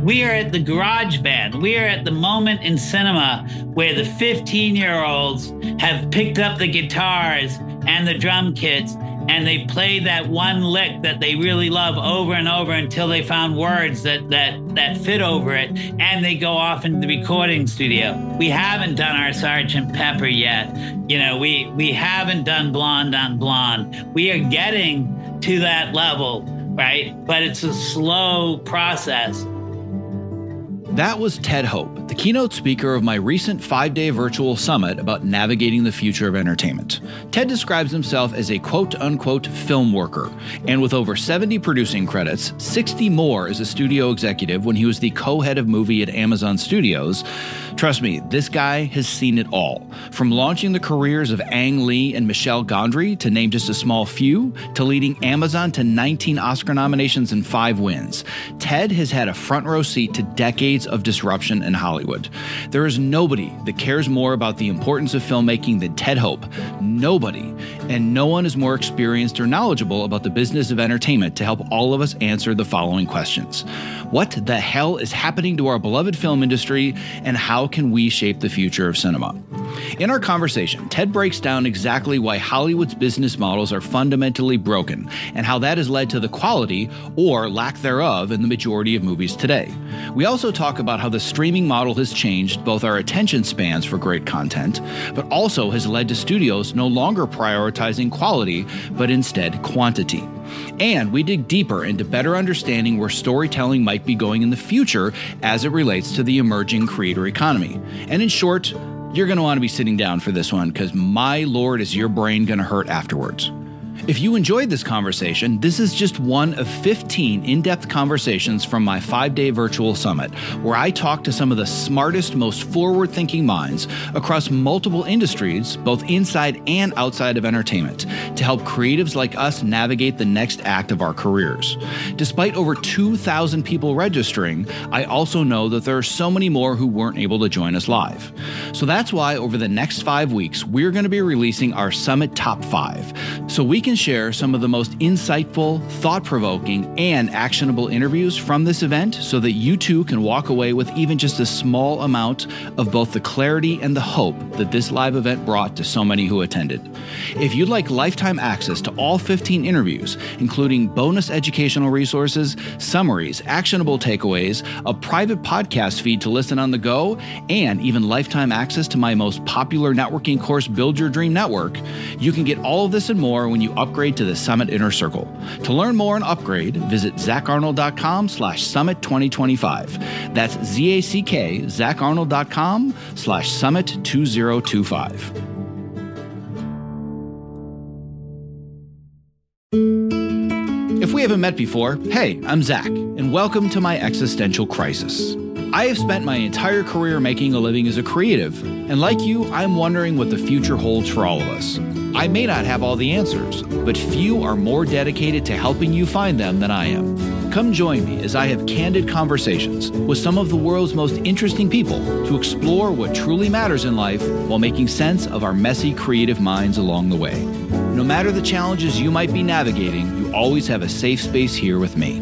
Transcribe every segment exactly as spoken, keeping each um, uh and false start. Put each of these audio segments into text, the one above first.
We are at the garage band. We are at the moment in cinema where the fifteen-year-olds have picked up the guitars and the drum kits, and they played that one lick that they really love over and over until they found words that that that fit over it, and they go off into the recording studio. We haven't done our Sergeant Pepper yet. You know, we we haven't done Blonde on Blonde. We are getting to that level, right? But it's a slow process. That was Ted Hope, the keynote speaker of my recent five-day virtual summit about navigating the future of entertainment. Ted describes himself as a quote-unquote film worker, and with over seventy producing credits, sixty more as a studio executive when he was the co-head of movie at Amazon Studios. Trust me, this guy has seen it all. From launching the careers of Ang Lee and Michel Gondry, to name just a small few, to leading Amazon to nineteen Oscar nominations and five wins. Ted has had a front row seat to decades of disruption in Hollywood. There is nobody that cares more about the importance of filmmaking than Ted Hope. Nobody. And no one is more experienced or knowledgeable about the business of entertainment to help all of us answer the following questions. What the hell is happening to our beloved film industry, and how can we shape the future of cinema? In our conversation, Ted breaks down exactly why Hollywood's business models are fundamentally broken and how that has led to the quality, or lack thereof, in the majority of movies today. We also talk about how the streaming model has changed both our attention spans for great content, but also has led to studios no longer prioritizing quality, but instead quantity. And we dig deeper into better understanding where storytelling might be going in the future as it relates to the emerging creator economy. And in short, you're going to want to be sitting down for this one, because my lord, is your brain going to hurt afterwards. If you enjoyed this conversation, this is just one of fifteen in-depth conversations from my five-day virtual summit, where I talk to some of the smartest, most forward-thinking minds across multiple industries, both inside and outside of entertainment, to help creatives like us navigate the next act of our careers. Despite over two thousand people registering, I also know that there are so many more who weren't able to join us live. So that's why over the next five weeks, we're going to be releasing our Summit Top five, so we can share some of the most insightful, thought-provoking, and actionable interviews from this event, so that you too can walk away with even just a small amount of both the clarity and the hope that this live event brought to so many who attended. If you'd like lifetime access to all fifteen interviews, including bonus educational resources, summaries, actionable takeaways, a private podcast feed to listen on the go, and even lifetime access to my most popular networking course, Build Your Dream Network, you can get all of this and more when you upgrade to the Summit Inner Circle. To learn more and upgrade, visit zackarnold.com slash summit 2025. That's Z-A-C-K, zackarnold.com slash summit 2025. If we haven't met before, hey, I'm Zach, and welcome to my existential crisis. I have spent my entire career making a living as a creative, and like you, I'm wondering what the future holds for all of us. I may not have all the answers, but few are more dedicated to helping you find them than I am. Come join me as I have candid conversations with some of the world's most interesting people to explore what truly matters in life while making sense of our messy creative minds along the way. No matter the challenges you might be navigating, you always have a safe space here with me.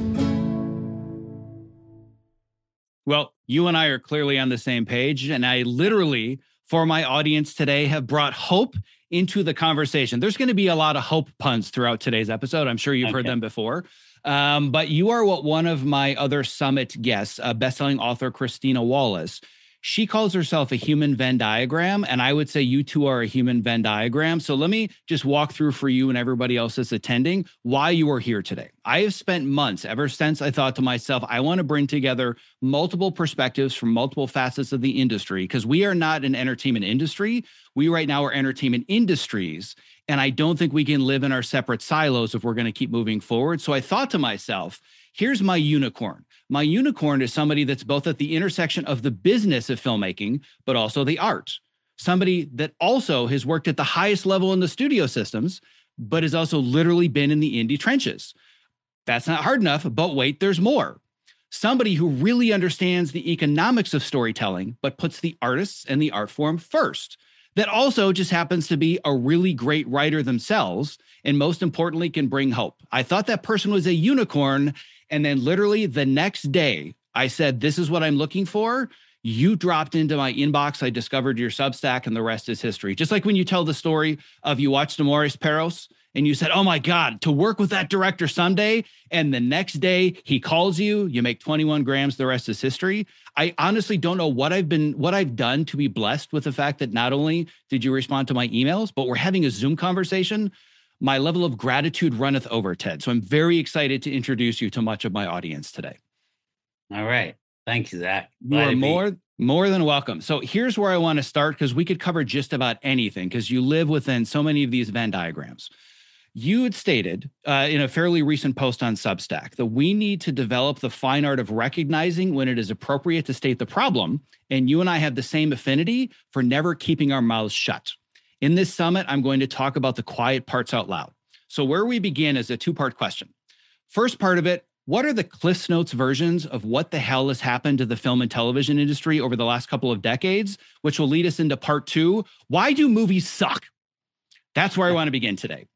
Well, you and I are clearly on the same page, and I literally, for my audience today, have brought hope into the conversation. There's going to be a lot of hope puns throughout today's episode. I'm sure you've okay. heard them before. Um, but you are what one of my other summit guests, uh, bestselling author Christina Wallace, she calls herself a human Venn diagram, and I would say you two are a human Venn diagram. So let me just walk through for you and everybody else that's attending why you are here today. I have spent months, ever since I thought to myself, I want to bring together multiple perspectives from multiple facets of the industry, because we are not an entertainment industry. We right now are entertainment industries, and I don't think we can live in our separate silos if we're going to keep moving forward. So I thought to myself, here's my unicorn. My unicorn is somebody that's both at the intersection of the business of filmmaking, but also the art. Somebody that also has worked at the highest level in the studio systems, but has also literally been in the indie trenches. That's not hard enough, but wait, there's more. Somebody who really understands the economics of storytelling, but puts the artists and the art form first. That also just happens to be a really great writer themselves, and most importantly, can bring hope. I thought that person was a unicorn, and then literally the next day, I said, this is what I'm looking for. You dropped into my inbox. I discovered your Substack, and the rest is history. Just like when you tell the story of you watched Amores Perros and you said, oh my God, to work with that director someday. And the next day he calls you, you make twenty-one grams, the rest is history. I honestly don't know what I've been, what I've done to be blessed with the fact that not only did you respond to my emails, but we're having a Zoom conversation. My level of gratitude runneth over, Ted. So I'm very excited to introduce you to much of my audience today. All right. Thank you, Zach. You are more, more than welcome. So here's where I want to start, because we could cover just about anything, because you live within so many of these Venn diagrams. You had stated uh, in a fairly recent post on Substack that we need to develop the fine art of recognizing when it is appropriate to state the problem. And you and I have the same affinity for never keeping our mouths shut. In this summit, I'm going to talk about the quiet parts out loud. So where we begin is a two-part question. First part of it, what are the Cliff's Notes versions of what the hell has happened to the film and television industry over the last couple of decades, which will lead us into part two. Why do movies suck? That's where I want to begin today.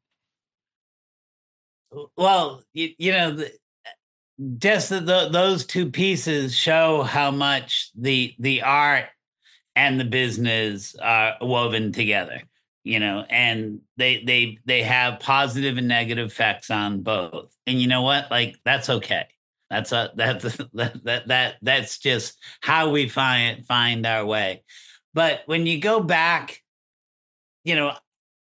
Well, you, you know, the, just the, the, those two pieces show how much the the art and the business are woven together, you know, and they they they have positive and negative effects on both. And you know what? Like, that's okay. That's a that's that that that that's just how we find find our way. But when you go back, you know,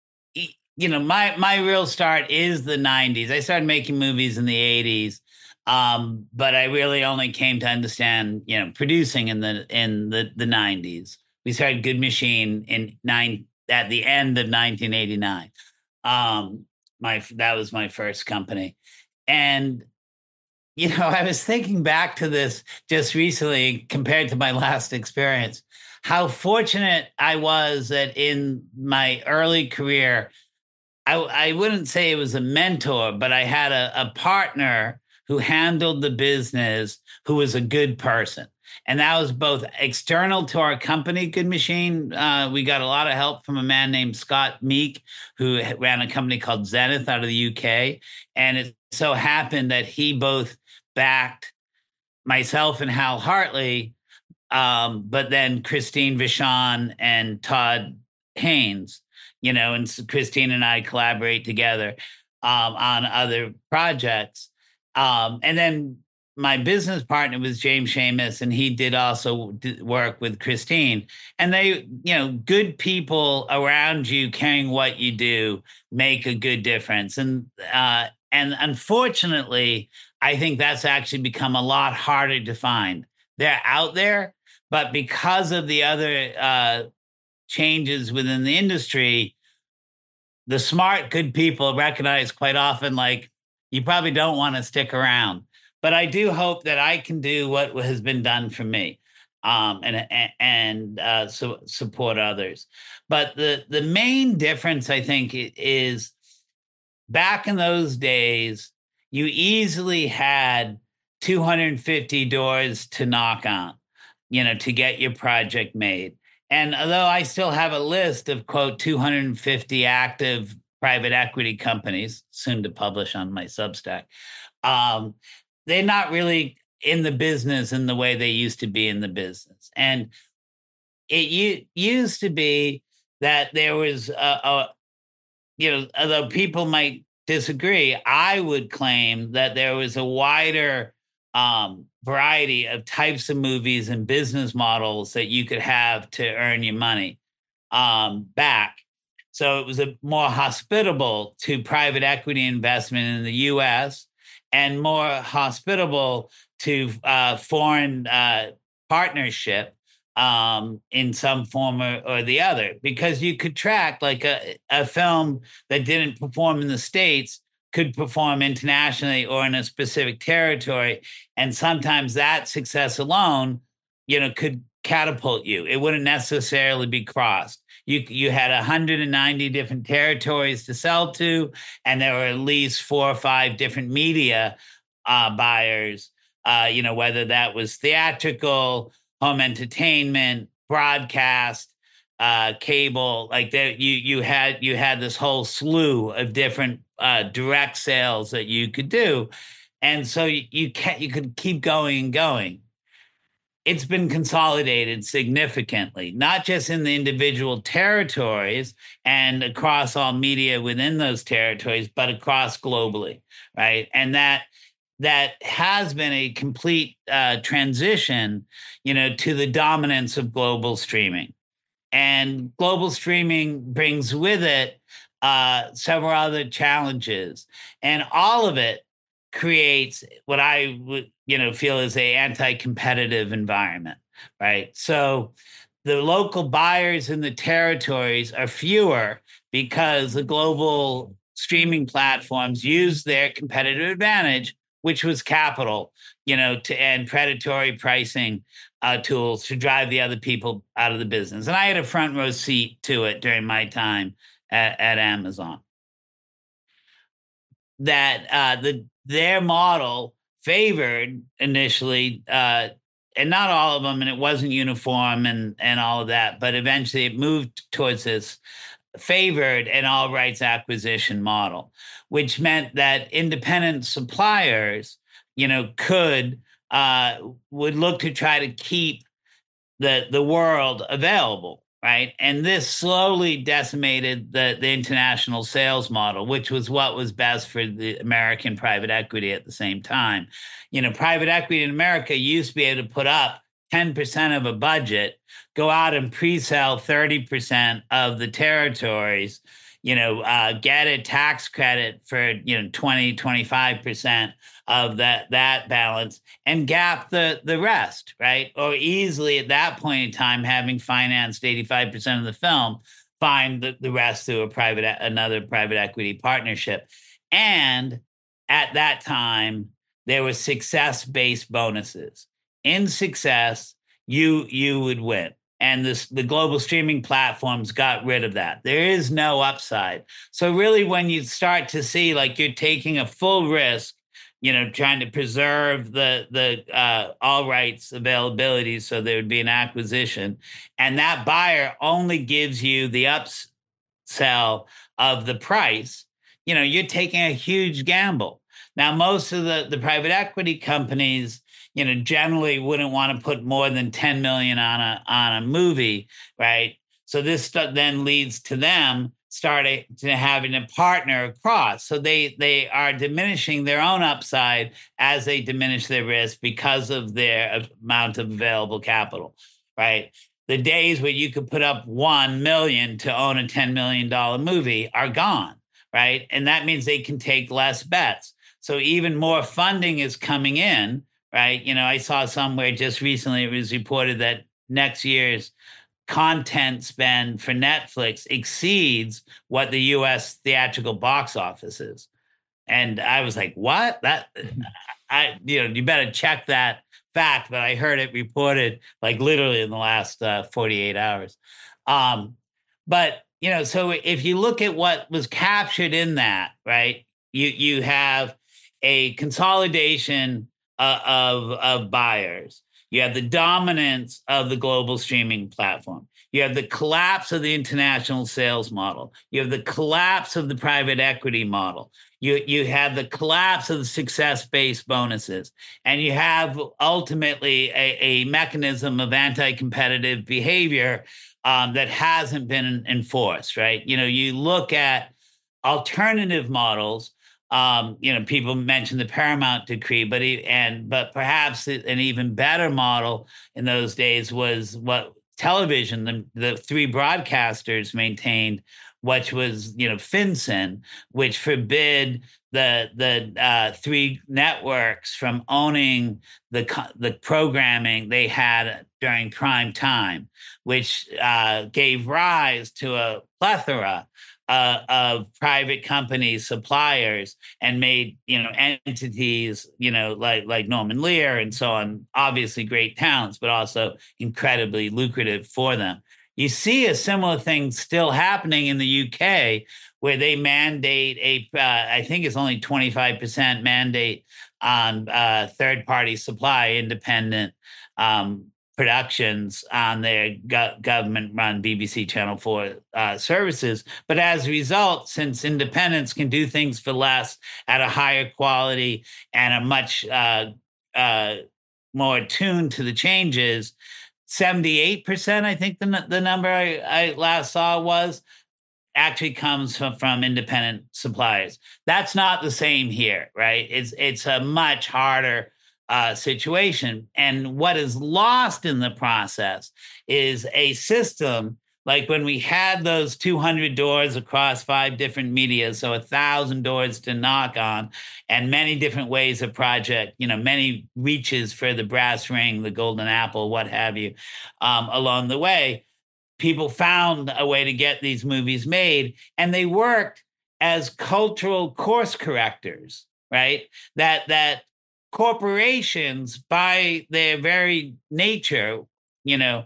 you know, my my real start is the nineties. I started making movies in the eighties, um, but I really only came to understand, you know, producing in the in the the nineties. We started Good Machine in nine at the end of nineteen eighty-nine. Um, my that was my first company, and you know, I was thinking back to this just recently compared to my last experience. How fortunate I was that in my early career, I, I wouldn't say it was a mentor, but I had a, a partner who handled the business, who was a good person. And that was both external to our company, Good Machine. Uh, we got a lot of help from a man named Scott Meek, who ran a company called Zenith out of the U K. And it so happened that he both backed myself and Hal Hartley, um, but then Christine Vachon and Todd Haynes. You know, and so Christine and I collaborate together um, on other projects. Um, and then my business partner was James Shamus, and he did also work with Christine. And they, you know, good people around you caring what you do make a good difference. And uh, and unfortunately, I think that's actually become a lot harder to find. They're out there, but because of the other uh changes within the industry, the smart, good people recognize quite often, like, you probably don't want to stick around. But I do hope that I can do what has been done for me, um, and and uh, so support others. But the the main difference, I think, is back in those days, you easily had two hundred fifty doors to knock on, you know, to get your project made. And although I still have a list of, quote, two hundred fifty active private equity companies, soon to publish on my Substack, um, they're not really in the business in the way they used to be in the business. And it u- used to be that there was, a, a, you know, although people might disagree, I would claim that there was a wider um, variety of types of movies and business models that you could have to earn your money um, back. So it was a more hospitable to private equity investment in the U S and more hospitable to uh, foreign uh, partnership um, in some form or, or the other, because you could track like a, a film that didn't perform in the States could perform internationally or in a specific territory. And sometimes that success alone, you know, could catapult you. It wouldn't necessarily be crossed. You, you had one hundred ninety different territories to sell to, and there were at least four or five different media uh, buyers, uh, you know, whether that was theatrical, home entertainment, broadcast, uh, cable, like there, you you had you had this whole slew of different uh, direct sales that you could do, and so you you, can, you could keep going and going. it's been consolidated significantly, not just in the individual territories and across all media within those territories, but across globally, right? And that that has been a complete uh, transition, you know, to the dominance of global streaming. And global streaming brings with it uh, several other challenges, and all of it creates what I would, you know, feel is a anti-competitive environment, right? So the local buyers in the territories are fewer because the global streaming platforms use their competitive advantage, which was capital, you know, to and predatory pricing uh, tools to drive the other people out of the business. And I had a front row seat to it during my time at, at Amazon. That uh, the their model favored initially, uh, and not all of them, and it wasn't uniform and and all of that, but eventually it moved towards this favored an all rights acquisition model, which meant that independent suppliers, you know, could uh, would look to try to keep the the world available, right? And this slowly decimated the the international sales model, which was what was best for the American private equity at the same time. You know, private equity in America used to be able to put up ten percent of a budget, go out and pre-sell thirty percent of the territories, you know, uh, get a tax credit for, you know, twenty, twenty-five percent of that that balance and gap the the rest, right? Or easily at that point in time, having financed eighty-five percent of the film, find the, the rest through a private another private equity partnership. And at that time, there were success-based bonuses. In success, you you would win. And this, the global streaming platforms got rid of that. There is no upside. So really, when you start to see like you're taking a full risk, you know, trying to preserve the the uh, all rights availability, so there would be an acquisition, and that buyer only gives you the upsell of the price, you know, you're taking a huge gamble. Now, most of the the private equity companies, you know, generally wouldn't want to put more than ten million on a on a movie, right? So this then leads to them starting to having a partner across. So they they are diminishing their own upside as they diminish their risk because of their amount of available capital, right? The days where you could put up one million to own a ten million dollar movie are gone, right? And that means they can take less bets. So even more funding is coming in, right? You know, I saw somewhere just recently it was reported that next year's content spend for Netflix exceeds what the U S theatrical box office is. And I was like, what? That I you know, you better check that fact, but I heard it reported like literally in the last uh, forty-eight hours. Um, but you know, so if you look at what was captured in that, right? You you have a consolidation uh, of of buyers. You have the dominance of the global streaming platform. You have the collapse of the international sales model. You have the collapse of the private equity model. You, you have the collapse of the success-based bonuses. And you have ultimately a, a mechanism of anti-competitive behavior um, that hasn't been enforced, right? You know, you look at alternative models. Um, you know, people mention the Paramount decree, but he, and but perhaps an even better model in those days was what television, the, the three broadcasters maintained, which was, you know, FinCEN, which forbid the the uh, three networks from owning the the programming they had during prime time, which uh, gave rise to a plethora Uh, of private companies, suppliers, and made, you know, entities, you know, like like Norman Lear and so on, obviously great talents, but also incredibly lucrative for them. You see a similar thing still happening in the U K, where they mandate a, uh, I think it's only twenty-five percent mandate on uh, third-party supply, independent um, productions on their go- government-run B B C Channel four uh, services. But as a result, since independents can do things for less at a higher quality and a much uh, uh, more attuned to the changes. seventy-eight percent, I think the, the number I, I last saw was, actually comes from, from independent suppliers. That's not the same here, right? It's it's a much harder uh, situation. And what is lost in the process is a system like when we had those two hundred doors across five different media, so a thousand doors to knock on, and many different ways of project, you know, many reaches for the brass ring, the golden apple, what have you, um, along the way. People found a way to get these movies made, and they worked as cultural course correctors, right? That that corporations, by their very nature, you know,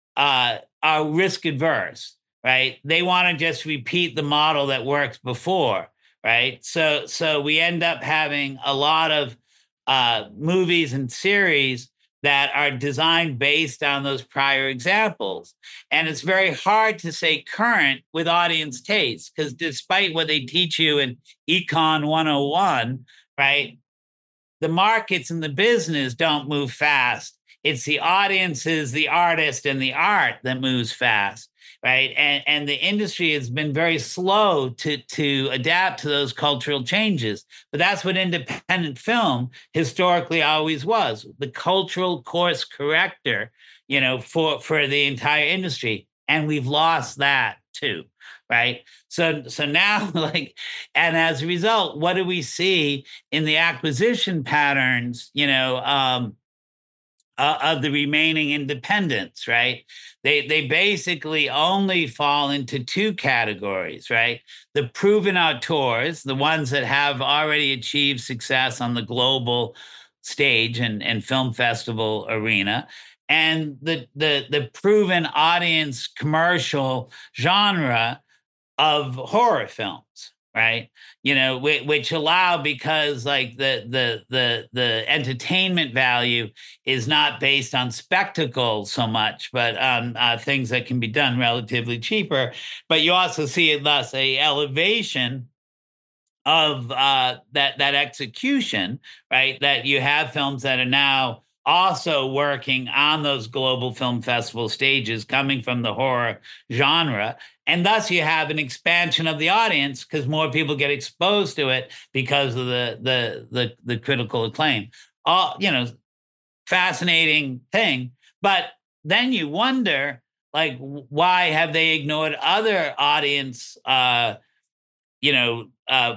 uh, are risk adverse, right? They want to just repeat the model that worked before, right? So so we end up having a lot of uh, movies and series that are designed based on those prior examples. And it's very hard to say current with audience taste, because despite what they teach you in Econ one oh one, right, the markets and the business don't move fast. It's the audiences, the artist, and the art that moves fast, right? And, and the industry has been very slow to, to adapt to those cultural changes. But that's what independent film historically always was, the cultural course corrector, you know, for, for the entire industry. And we've lost that too, right? So, so now, like, and as a result, what do we see in the acquisition patterns, you know, um, uh, of the remaining independents, right? They they basically only fall into two categories, right? The proven auteurs, the ones that have already achieved success on the global stage and, and film festival arena, and the the the proven audience commercial genre of horror films, right? You know, which, which allow, because like the the the the entertainment value is not based on spectacle so much, but on uh, things that can be done relatively cheaper. But you also see it thus a elevation of uh, that that execution, right? That you have films that are now also working on those global film festival stages, coming from the horror genre, and thus you have an expansion of the audience because more people get exposed to it because of the the the, the critical acclaim. All, you know, fascinating thing, but then you wonder, like, why have they ignored other audience, uh, you know, uh,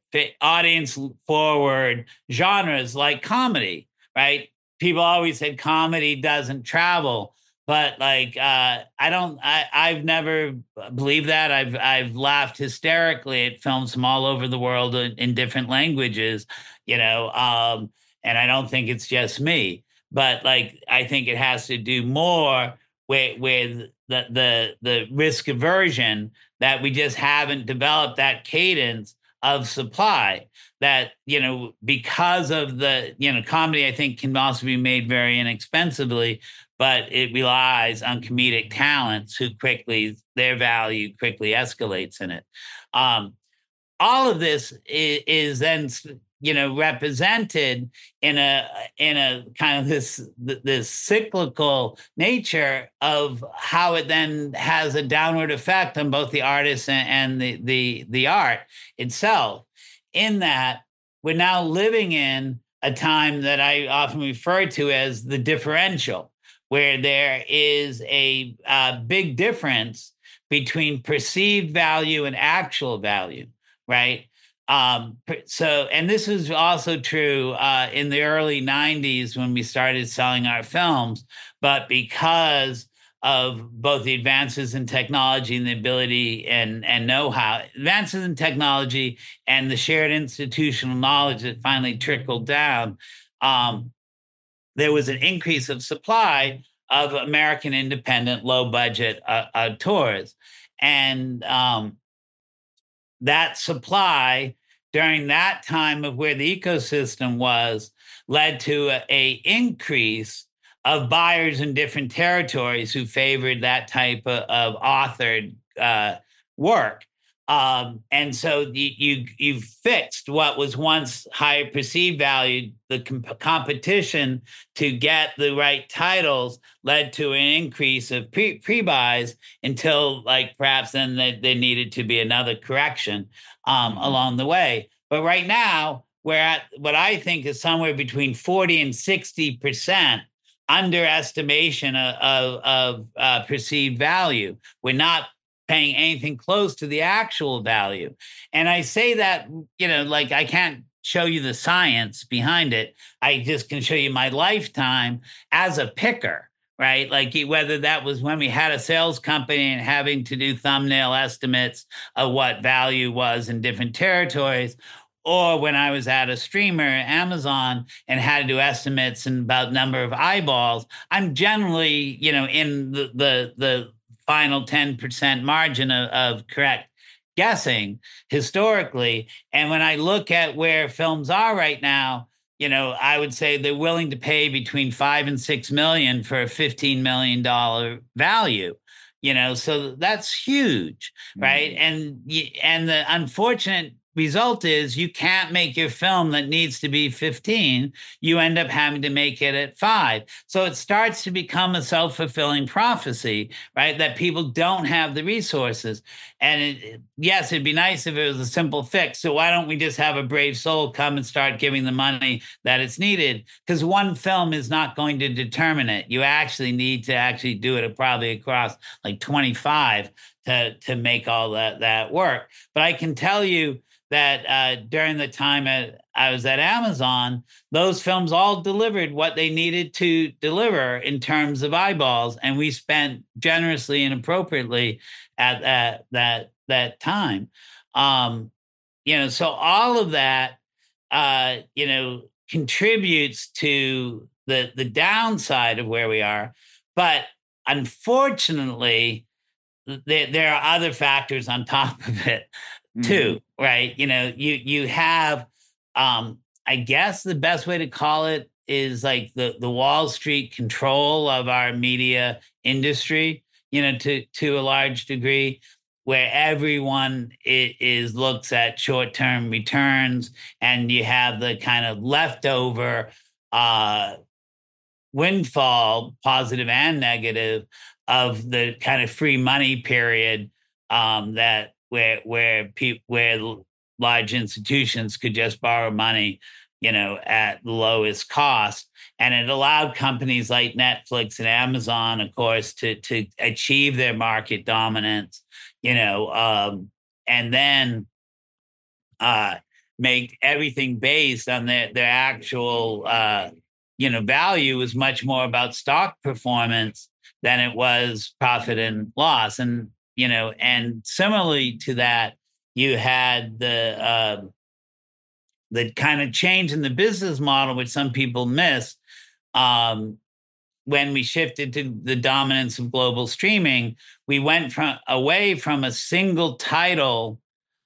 audience forward genres like comedy, right? People always said comedy doesn't travel, but like uh, I don't, I, I've never believed that. I've I've laughed hysterically at films from all over the world in, in different languages, you know, um, and I don't think it's just me. But like I think it has to do more with with the the the risk aversion, that we just haven't developed that cadence of supply, that, you know, because of the, you know, comedy, I think, can also be made very inexpensively, but it relies on comedic talents who quickly, their value quickly escalates in it. Um, all of this is, is then, you know, represented in a in a kind of this this cyclical nature of how it then has a downward effect on both the artist and, and the the the art itself. In that we're now living in a time that I often refer to as the differential, where there is a, a big difference between perceived value and actual value, right? Um, so, and this is also true uh, in the early nineties when we started selling our films, but because of both the advances in technology and the ability and, and know-how, advances in technology and the shared institutional knowledge that finally trickled down, um, there was an increase of supply of American independent, low-budget uh, uh, tours. And um, that supply during that time of where the ecosystem was led to a, a increase of buyers in different territories who favored that type of, of authored uh, work. Um, and so you, you you fixed what was once higher perceived value. The comp- competition to get the right titles led to an increase of pre pre buys until like perhaps then there, there needed to be another correction um, Mhm. along the way. But right now we're at what I think is somewhere between forty and sixty percent underestimation of, of, of uh, perceived value. We're not paying anything close to the actual value. And I say that, you know, like I can't show you the science behind it. I just can show you my lifetime as a picker, right? Like whether that was when we had a sales company and having to do thumbnail estimates of what value was in different territories, or when I was at a streamer, Amazon, and had to do estimates and about number of eyeballs. I'm generally, you know, in the the the final ten percent margin of, of correct guessing historically. And when I look at where films are right now, you know, I would say they're willing to pay between five and six million for a fifteen million dollar value. You know, so that's huge, right? Mhm. And and the unfortunate result is you can't make your film that needs to be fifteen. You end up having to make it at five. So it starts to become a self-fulfilling prophecy, right? That people don't have the resources. And it, yes, it'd be nice if it was a simple fix. So why don't we just have a brave soul come and start giving the money that it's needed? Because one film is not going to determine it. You actually need to actually do it probably across like twenty-five to, to make all that, that work. But I can tell you that uh, during the time at, I was at Amazon, those films all delivered what they needed to deliver in terms of eyeballs, and we spent generously and appropriately at that that that time. Um, you know, so all of that, uh, you know, contributes to the the downside of where we are, but unfortunately, there, there are other factors on top of it Mhm. too, right? You know, you you have um I guess the best way to call it is like the the Wall Street control of our media industry, you know, to to a large degree, where everyone is, is looks at short-term returns, and you have the kind of leftover uh windfall, positive and negative, of the kind of free money period um, that where where pe- where large institutions could just borrow money, you know, at the lowest cost, and it allowed companies like Netflix and Amazon, of course, to to achieve their market dominance, you know, um, and then uh, make everything based on their their actual uh, you know value was much more about stock performance than it was profit and loss. And you know, and similarly to that, you had the uh, the kind of change in the business model, which some people miss. Um, when we shifted to the dominance of global streaming, we went from away from a single title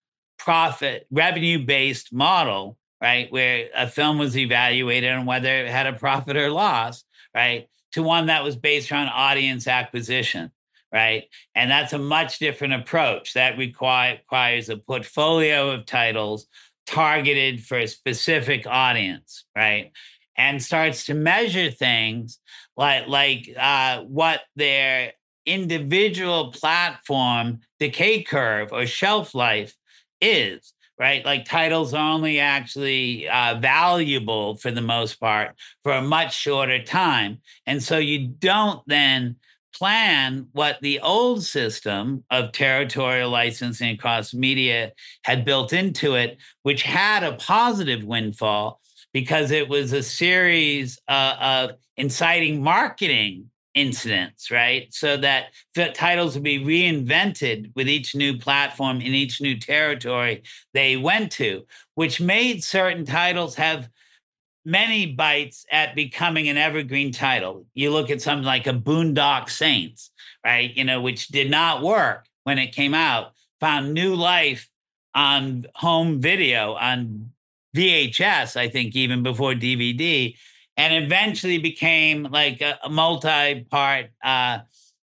profit revenue based model, right, where a film was evaluated on whether it had a profit or loss, right, to one that was based on audience acquisition, right? And that's a much different approach that require, requires a portfolio of titles targeted for a specific audience, right? And starts to measure things like like uh, what their individual platform decay curve or shelf life is, right? Like titles are only actually uh, valuable for the most part for a much shorter time. And so you don't then plan what the old system of territorial licensing across media had built into it, which had a positive windfall because it was a series uh, of inciting marketing incidents, right? So that the titles would be reinvented with each new platform in each new territory they went to, which made certain titles have many bites at becoming an evergreen title. You look at something like a Boondock Saints, right? You know, which did not work when it came out, found new life on home video, on V H S, I think, even before D V D, and eventually became like a, a multi part, uh,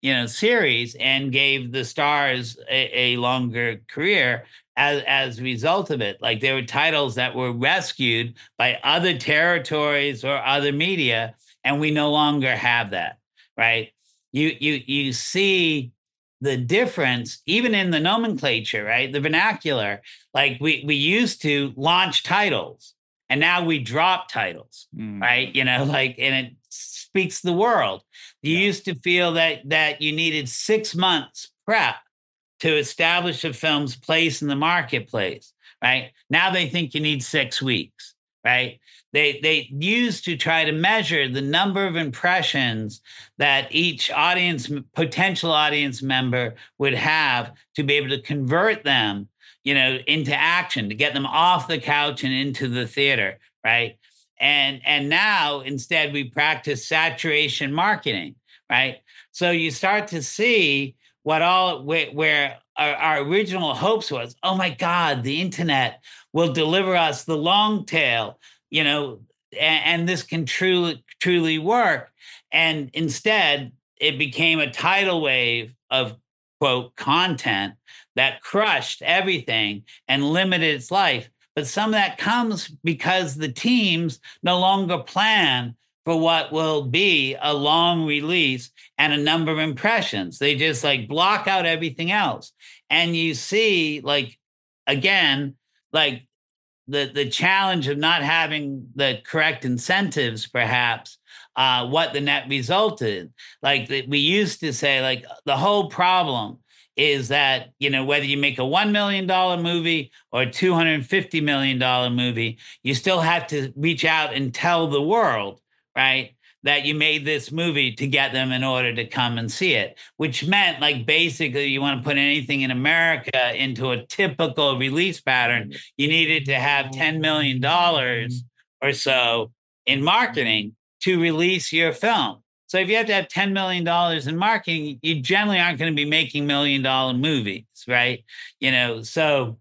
you know, series and gave the stars a, a longer career as, as a result of it. Like there were titles that were rescued by other territories or other media, and we no longer have that, right? You you you see the difference even in the nomenclature, right? The vernacular. Like we we used to launch titles, and now we drop titles, mm. right? You know, like, and it speaks the world. You yeah. used to feel that that you needed six months prep to establish a film's place in the marketplace, right? Now they think you need six weeks, right? They they used to try to measure the number of impressions that each audience, potential audience member would have to be able to convert them, you know, into action, to get them off the couch and into the theater, right? And and now instead we practice saturation marketing, right? So you start to see what all where, where our, our original hopes was. Oh my God, the internet will deliver us the long tail, you know, and, and this can truly truly work. And instead, it became a tidal wave of quote content that crushed everything and limited its life. But some of that comes because the teams no longer plan for what will be a long release and a number of impressions. They just like block out everything else. And you see, like, again, like the, the challenge of not having the correct incentives, perhaps, uh, what the net resulted. Like the, we used to say, like, the whole problem is that, you know, whether you make a one million dollars movie or a two hundred fifty million dollars movie, you still have to reach out and tell the world, right, that you made this movie to get them in order to come and see it, which meant, like, basically you want to put anything in America into a typical release pattern, you needed to have ten million dollars or so in marketing to release your film. So if you have to have ten million dollars in marketing, you generally aren't going to be making million dollar movies, right? You know, so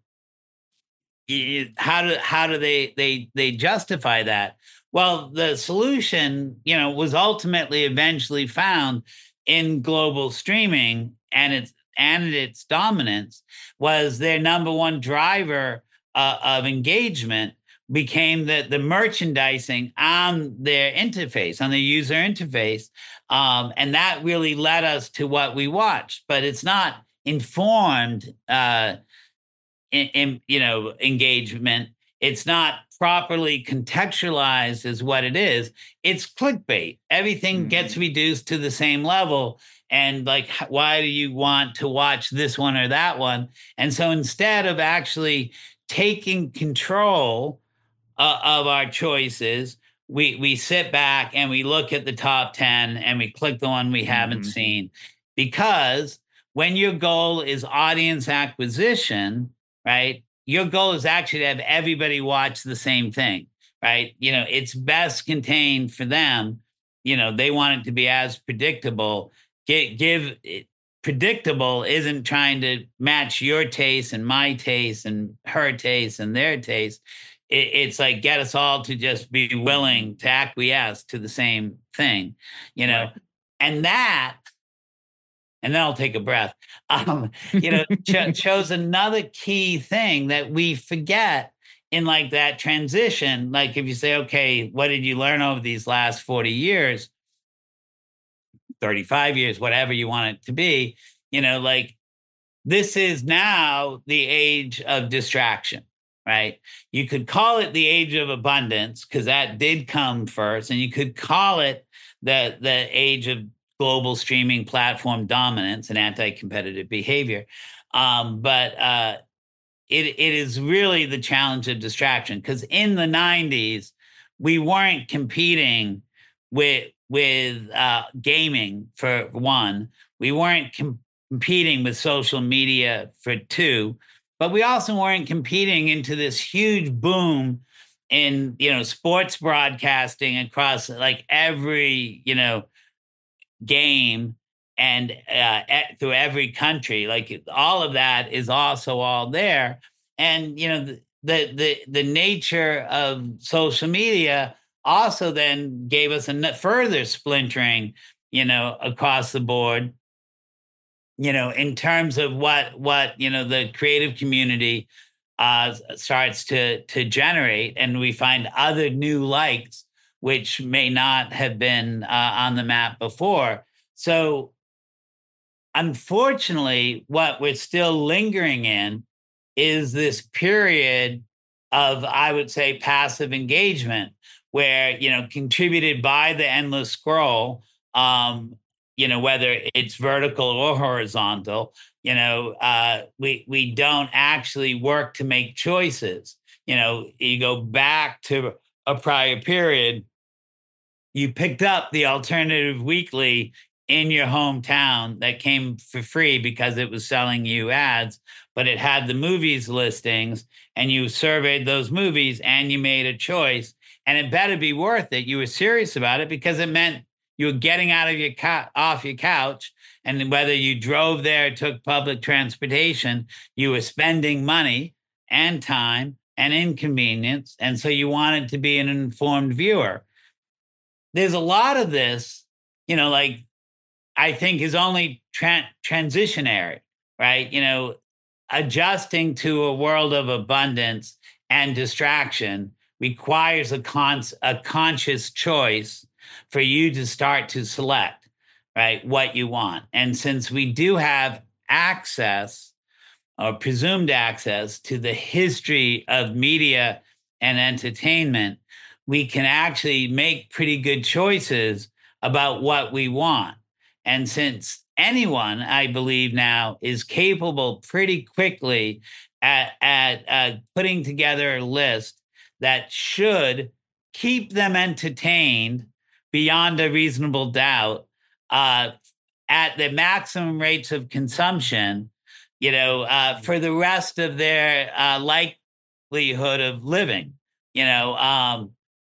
you, how do how do they they they justify that? Well, the solution, you know, was ultimately eventually found in global streaming, and its and its dominance was their number one driver uh, of engagement became the, the merchandising on their interface, on the user interface. Um, and that really led us to what we watched, but it's not informed, uh, in, in, you know, engagement. It's not properly contextualized as what it is. It's clickbait. Everything mm-hmm. gets reduced to the same level. And like, why do you want to watch this one or that one? And so instead of actually taking control uh, of our choices, we we sit back and we look at the top ten and we click the one we haven't mm-hmm. seen. Because when your goal is audience acquisition, right, your goal is actually to have everybody watch the same thing, right? You know, it's best contained for them. You know, they want it to be as predictable. Give, give it, predictable isn't trying to match your taste and my taste and her taste and their taste. It, it's like, get us all to just be willing to acquiesce to the same thing, you know, right. and that, and then I'll take a breath, um, you know, ch- shows another key thing that we forget in like that transition. Like if you say, okay, what did you learn over these last forty years, thirty-five years, whatever you want it to be, you know, like this is now the age of distraction, right? You could call it the age of abundance because that did come first. And you could call it the, the age of global streaming platform dominance and anti-competitive behavior. Um, but uh, it it is really the challenge of distraction, because in the nineties, we weren't competing with, with uh, gaming, for one. We weren't com- competing with social media, for two. But we also weren't competing into this huge boom in, you know, sports broadcasting across like every, you know, game and uh, through every country. Like all of that is also all there. And, you know, the, the, the, the nature of social media also then gave us a further splintering, you know, across the board. you know, in terms of what what you know the creative community uh, starts to to generate, and we find other new likes which may not have been uh, on the map before. So, unfortunately, what we're still lingering in is this period of, I would say, passive engagement, where, you know, contributed by the endless scroll, um, you know, whether it's vertical or horizontal, you know, uh, we we don't actually work to make choices. You know, you go back to a prior period, you picked up the alternative weekly in your hometown that came for free because it was selling you ads, but it had the movies listings, and you surveyed those movies and you made a choice, and it better be worth it. You were serious about it because it meant you were getting out of your co- off your couch, and whether you drove there, took public transportation, you were spending money and time and inconvenience, and so you wanted to be an informed viewer. There's a lot of this, you know, like, I think is only tra- transitionary, right? You know, adjusting to a world of abundance and distraction requires a, con- a conscious choice for you to start to select, right, what you want. And since we do have access or presumed access to the history of media and entertainment, we can actually make pretty good choices about what we want. And since anyone, I believe now, is capable pretty quickly at, at uh, putting together a list that should keep them entertained beyond a reasonable doubt, uh, at the maximum rates of consumption, you know, uh, for the rest of their uh, likelihood of living, you know, um,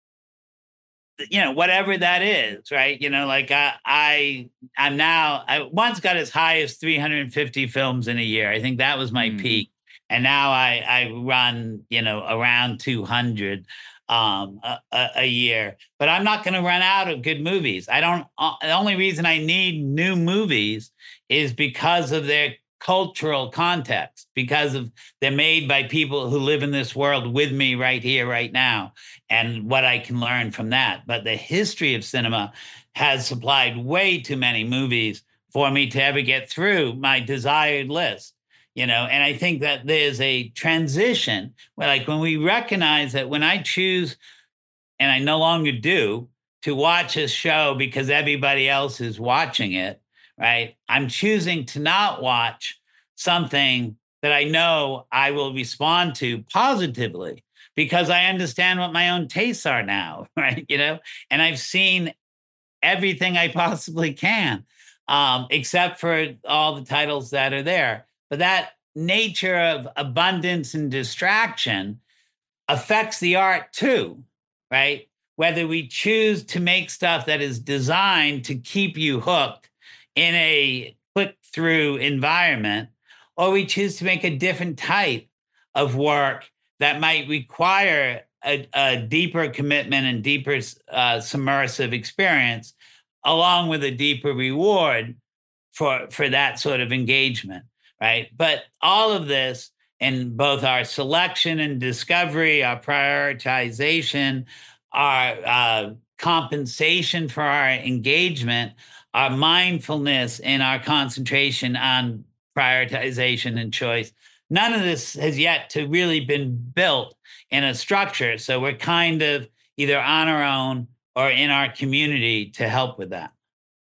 you know, whatever that is, right? You know, like I, I, I'm now, I once got as high as three hundred fifty films in a year. I think that was my mm. peak. And now I, I run, you know, around two hundred um, a, a year, but I'm not going to run out of good movies. I don't, uh, the only reason I need new movies is because of their cultural context, because of they're made by people who live in this world with me right here, right now, and what I can learn from that. But the history of cinema has supplied way too many movies for me to ever get through my desired list, you know. And I think that there's a transition where, like, when we recognize that when I choose, and I no longer do, to watch a show because everybody else is watching it, right? I'm choosing to not watch something that I know I will respond to positively because I understand what my own tastes are now, right? You know, and I've seen everything I possibly can, um, except for all the titles that are there. But that nature of abundance and distraction affects the art too, right? Whether we choose to make stuff that is designed to keep you hooked in a click-through environment, or we choose to make a different type of work that might require a, a deeper commitment and deeper uh, submersive experience, along with a deeper reward for, for that sort of engagement, right? But all of this, in both our selection and discovery, our prioritization, our uh, compensation for our engagement, our mindfulness, and our concentration on prioritization and choice, none of this has yet to really been built in a structure. So we're kind of either on our own or in our community to help with that.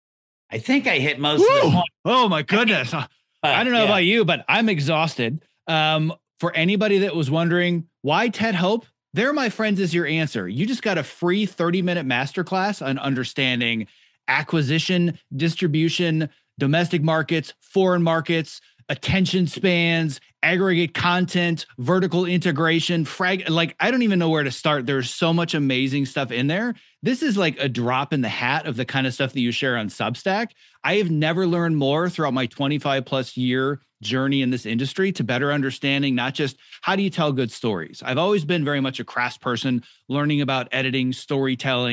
I think I hit most Woo! Of the points. Oh my goodness. I, I don't know yeah. about you, but I'm exhausted. Um, for anybody that was wondering why Ted Hope, there, my friends, is your answer. You just got a free thirty minute masterclass on understanding acquisition, distribution, domestic markets, foreign markets, attention spans, aggregate content, vertical integration, frag. Like, I don't even know where to start. There's so much amazing stuff in there. This is like a drop in the hat of the kind of stuff that you share on Substack. I have never learned more throughout my twenty-five plus year journey in this industry to better understanding not just how do you tell good stories. I've always been very much a craft person, learning about editing, storytelling,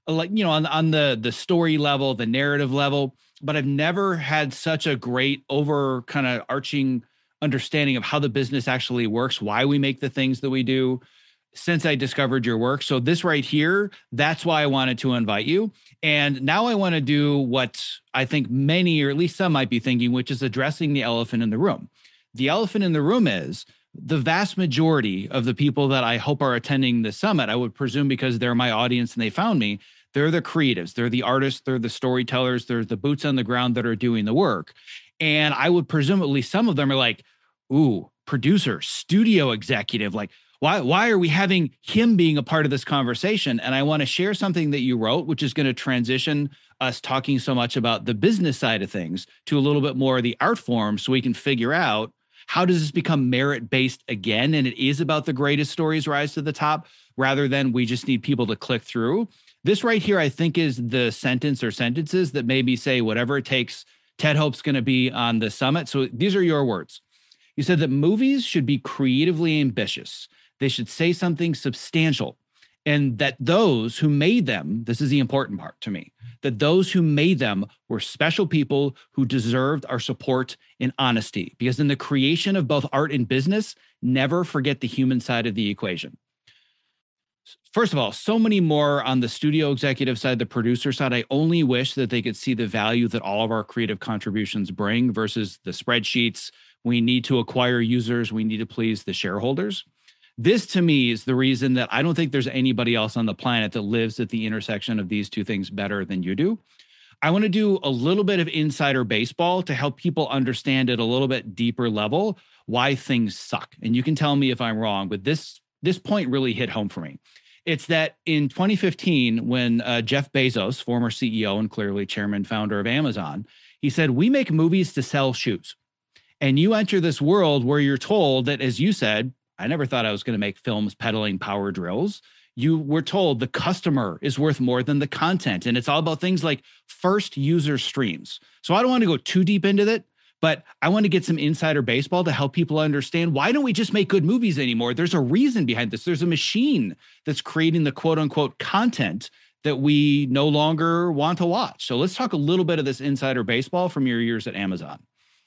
like, you know, on, on the, the story level, the narrative level, but I've never had such a great over kind of arching understanding of how the business actually works, why we make the things that we do since I discovered your work. So this right here, that's why I wanted to invite you. And now I want to do what I think many, or at least some might be thinking, which is addressing the elephant in the room. The elephant in the room is the vast majority of the people that I hope are attending the summit, I would presume because they're my audience and they found me, they're the creatives, they're the artists, they're the storytellers, they're the boots on the ground that are doing the work. And I would presume at least some of them are like, ooh, producer, studio executive, like, why, why are we having him being a part of this conversation? And I want to share something that you wrote, which is going to transition us talking so much about the business side of things to a little bit more of the art form, so we can figure out how does this become merit-based again? And it is about the greatest stories rise to the top rather than we just need people to click through. This right here, I think, is the sentence or sentences that maybe say whatever it takes, Ted Hope's going to be on the summit. So these are your words. You said that movies should be creatively ambitious. They should say something substantial, and that those who made them, this is the important part to me, that those who made them were special people who deserved our support and honesty. Because in the creation of both art and business, never forget the human side of the equation. First of all, so many more on the studio executive side, the producer side. I only wish that they could see the value that all of our creative contributions bring versus the spreadsheets. We need to acquire users. We need to please the shareholders. This, to me, is the reason that I don't think there's anybody else on the planet that lives at the intersection of these two things better than you do. I want to do a little bit of insider baseball to help people understand at a little bit deeper level why things suck. And you can tell me if I'm wrong, but this, this point really hit home for me. It's that in twenty fifteen, when uh, Jeff Bezos, former C E O and clearly chairman, founder of Amazon, he said, "We make movies to sell shoes." And you enter this world where you're told that, as you said, I never thought I was going to make films peddling power drills. You were told the customer is worth more than the content. And it's all about things like first user streams. So I don't want to go too deep into that, but I want to get some insider baseball to help people understand, why don't we just make good movies anymore? There's a reason behind this. There's a machine that's creating the quote unquote content that we no longer want to watch. So let's talk a little bit of this insider baseball from your years at Amazon.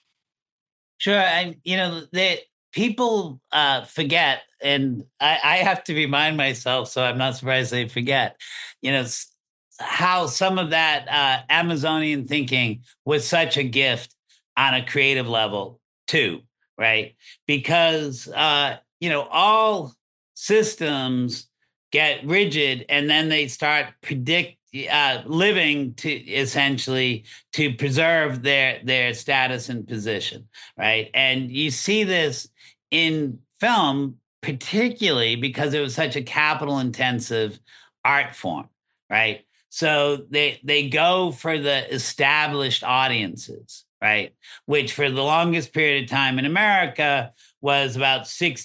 Sure. And, you know, they, people uh, forget, and I, I have to remind myself, so I'm not surprised they forget, you know, how some of that uh, Amazonian thinking was such a gift on a creative level too, right? Because, uh, you know, all systems get rigid and then they start predict uh, living to essentially to preserve their their status and position, right? And you see this in film, particularly because it was such a capital intensive art form, right? So they they go for the established audiences, right? Which for the longest period of time in America was about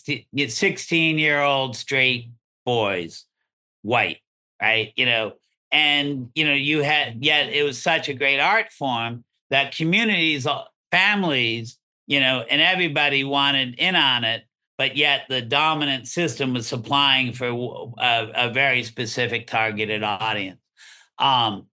sixteen year old straight boys, white, right? You know, and, you know, you had, yet it was such a great art form that communities, families, you know, and everybody wanted in on it, but yet the dominant system was supplying for a, a very specific targeted audience. Um,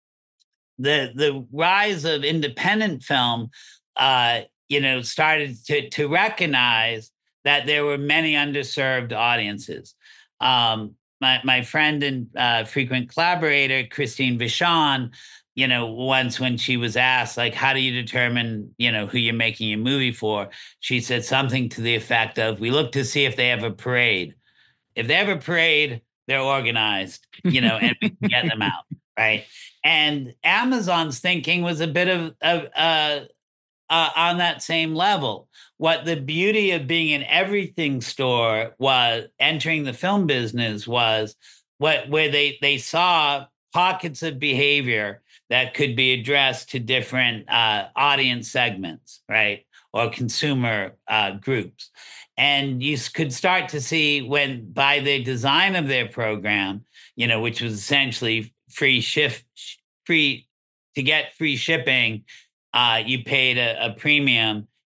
the the rise of independent film, uh, you know, started to to recognize that there were many underserved audiences. Um, my my friend and uh, frequent collaborator Christine Vachon, you know, once when she was asked, like, how do you determine, you know, who you're making your movie for? She said something to the effect of, we look to see if they have a parade. If they have a parade, they're organized, you know, and we can get them out, right? And Amazon's thinking was a bit of, of uh, uh, on that same level. What the beauty of being an everything store was, entering the film business, was what where they they saw pockets of behavior that could be addressed to different uh, audience segments, right? Or consumer uh, groups. And you could start to see when, by the design of their program, you know, which was essentially free shift, free to get free shipping, uh, you paid a, a premium.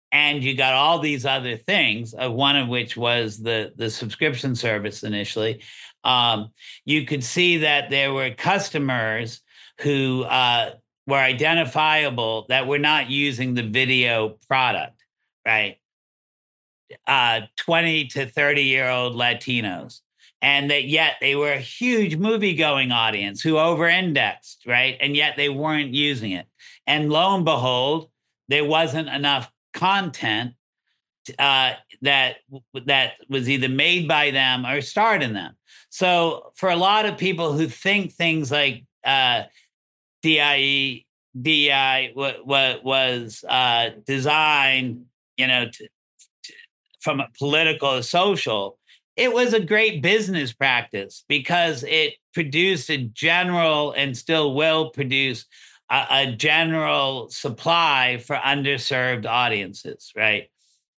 and you got all these other things, uh, one of which was the the subscription service initially. Um, you could see that there were customers who uh, were identifiable that were not using the video product, right? Uh, twenty to thirty year old Latinos. And that yet they were a huge movie going audience who over indexed, right? And yet they weren't using it. And lo and behold, there wasn't enough content uh, that that was either made by them or starred in them. So for a lot of people who think things like uh, D I E, D I w- w- was uh, designed, you know, to, to, from a political or social, it was a great business practice because it produced a general and still will produce a, a general supply for underserved audiences, right?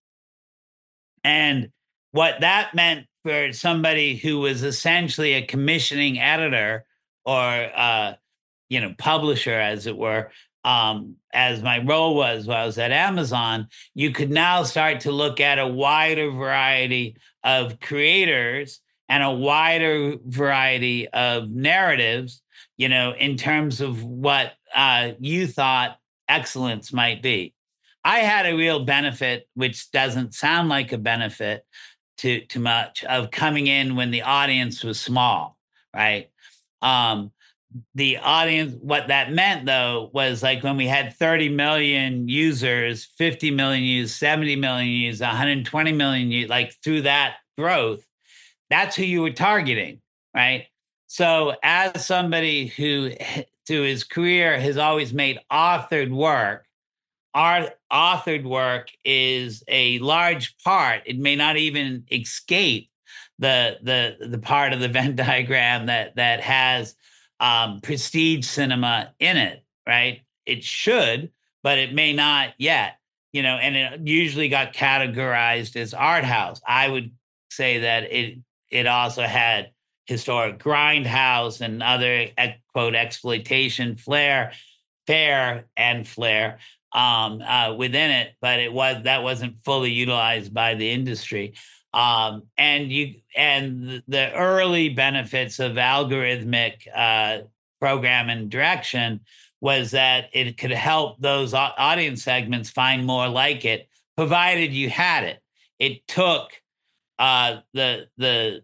And what that meant for somebody who was essentially a commissioning editor or uh, you know, publisher, as it were, um, as my role was while I was at Amazon, you could now start to look at a wider variety of creators and a wider variety of narratives, you know, in terms of what uh, you thought excellence might be. I had a real benefit, which doesn't sound like a benefit too, too much, of coming in when the audience was small, right? Um, the audience, what that meant though, was like when we had thirty million users, fifty million users, seventy million users, one hundred twenty million users, like through that growth, that's who you were targeting, right? So as somebody who through his career has always made authored work, our authored work is a large part. It may not even escape the the the part of the Venn diagram that that has um, prestige cinema in it, right? It should, but it may not yet. You know, and it usually got categorized as art house. I would say that it it also had historic grindhouse and other quote exploitation flair, fare and flair um, uh, within it, but it was that wasn't fully utilized by the industry. Um, and you and the early benefits of algorithmic uh, program and direction was that it could help those audience segments find more like it, provided you had it. It took uh, the the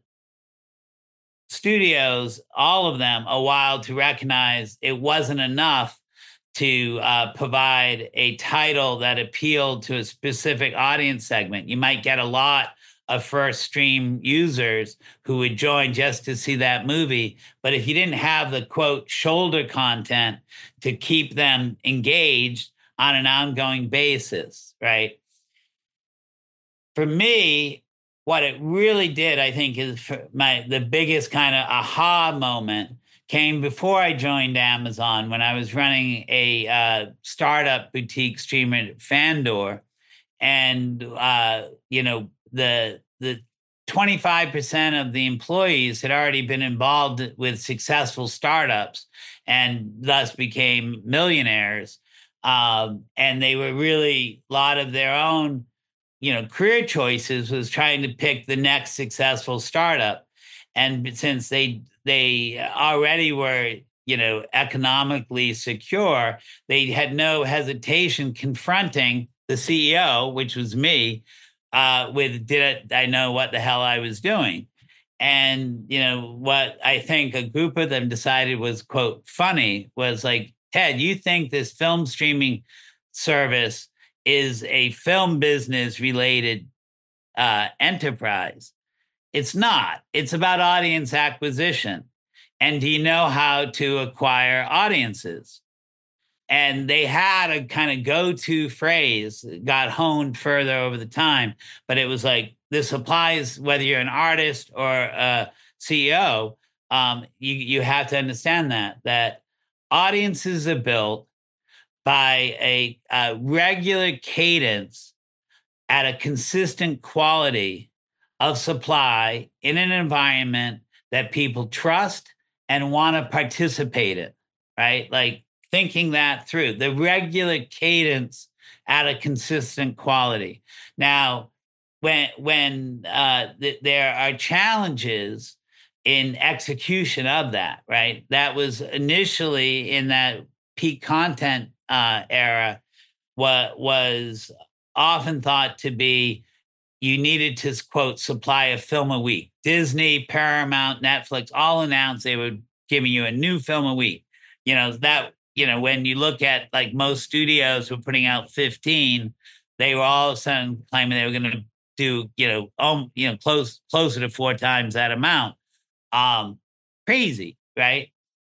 studios, all of them, a while to recognize it wasn't enough to uh, provide a title that appealed to a specific audience segment. You might get a lot of first stream users who would join just to see that movie. But if you didn't have the quote shoulder content to keep them engaged on an ongoing basis, right? For me, what it really did, I think, is for my the biggest kind of aha moment came before I joined Amazon when I was running a uh, startup boutique streamer, Fandor, and uh, you know the the twenty-five percent of the employees had already been involved with successful startups and thus became millionaires, um, and they were really a lot of their own you know career choices was trying to pick the next successful startup, and since they they already were you know economically secure, they had no hesitation confronting the C E O, which was me, uh, with did I know what the hell I was doing? And you know what I think a group of them decided was quote funny was like, Ted, you think this film streaming service is a film business related uh, enterprise? It's not. It's about audience acquisition. And do you know how to acquire audiences? And they had a kind of go-to phrase, got honed further over the time, but it was like, this applies whether you're an artist or a C E O. Um, you, you have to understand that, that audiences are built by a, a regular cadence at a consistent quality of supply in an environment that people trust and want to participate in, right? Like thinking that through the regular cadence at a consistent quality. Now, when when uh, th- there are challenges in execution of that, right? That was initially in that peak content uh, era, what was often thought to be you needed to, quote, supply a film a week. Disney, Paramount, Netflix all announced they were giving you a new film a week. You know, that, you know, when you look at like most studios were putting out fifteen, they were all of a sudden claiming they were going to do, you know, um, you know, close closer to four times that amount. Um, crazy, right?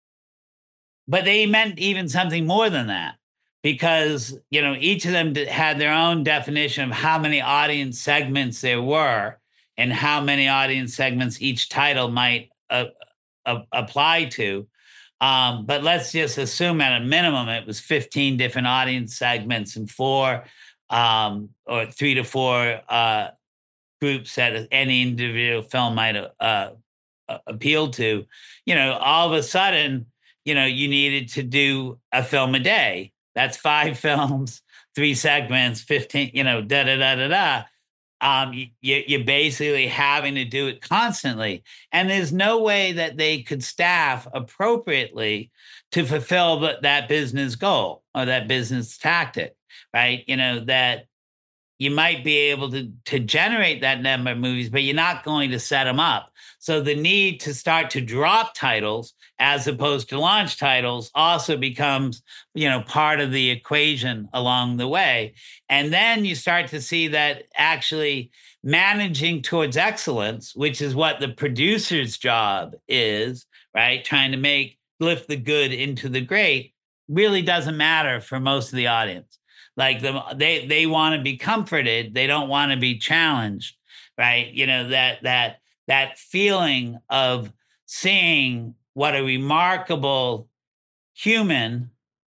But they meant even something more than that because, you know, each of them had their own definition of how many audience segments there were and how many audience segments each title might uh, uh, apply to. Um, but let's just assume at a minimum it was fifteen different audience segments and four um, or three to four uh, groups that any individual film might uh, appeal to. You know, all of a sudden, you know, you needed to do a film a day. That's five films, three segments, fifteen, you know, da da da da da. Um, you, you're basically having to do it constantly. And there's no way that they could staff appropriately to fulfill the, that business goal or that business tactic, right? You know, that you might be able to, to generate that number of movies, but you're not going to set them up. So the need to start to drop titles as opposed to launch titles also becomes, you know, part of the equation along the way. And then you start to see that actually managing towards excellence, which is what the producer's job is, right? Trying to make, lift the good into the great, really doesn't matter for most of the audience. Like the, they they want to be comforted. They don't want to be challenged, right? You know, that that that feeling of seeing what a remarkable human,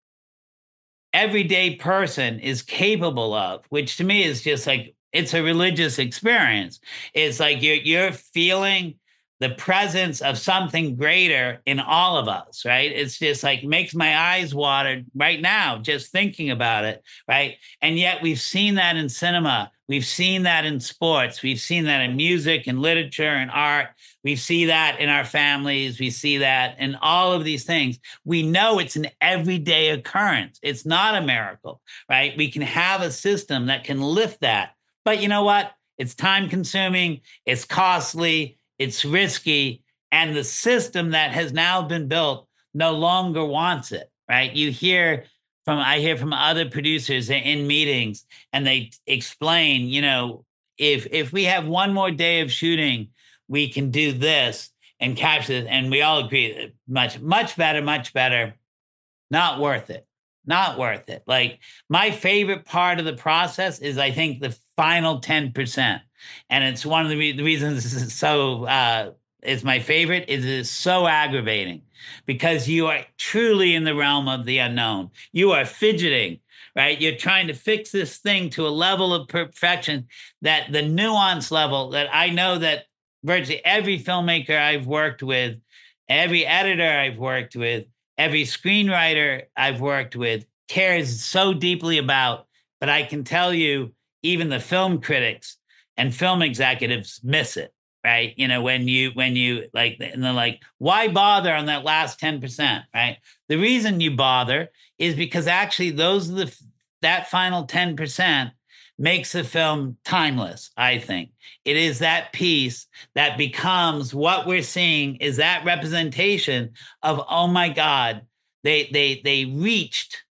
everyday person is capable of, which to me is just like, it's a religious experience. It's like you're you're feeling the presence of something greater in all of us, right? It's just like makes my eyes water right now just thinking about it, right? And yet we've seen that in cinema. We've seen that in sports. We've seen that in music and literature and art. We see that in our families. We see that in all of these things. We know it's an everyday occurrence. It's not a miracle, right? We can have a system that can lift that. But you know what? It's time consuming. It's costly. It's risky, and the system that has now been built no longer wants it, right? You hear from, I hear from other producers in meetings, and they explain, you know, if if we have one more day of shooting, we can do this and capture it. And we all agree, much, much better, much better. Not worth it. Not worth it. Like my favorite part of the process is, I think, the final ten percent. And it's one of the, re- the reasons this is so, uh, it's my favorite, is it's so aggravating because you are truly in the realm of the unknown. You are fidgeting, right? You're trying to fix this thing to a level of perfection, that the nuance level that I know that virtually every filmmaker I've worked with, every editor I've worked with, every screenwriter I've worked with cares so deeply about, but I can tell you, even the film critics and film executives miss it, right? You know, when you, when you like, and they're like, why bother on that last ten percent, right? The reason you bother is because actually those are the, that final ten percent makes the film timeless, I think. It is that piece that becomes what we're seeing is that representation of, oh my God, they they they reached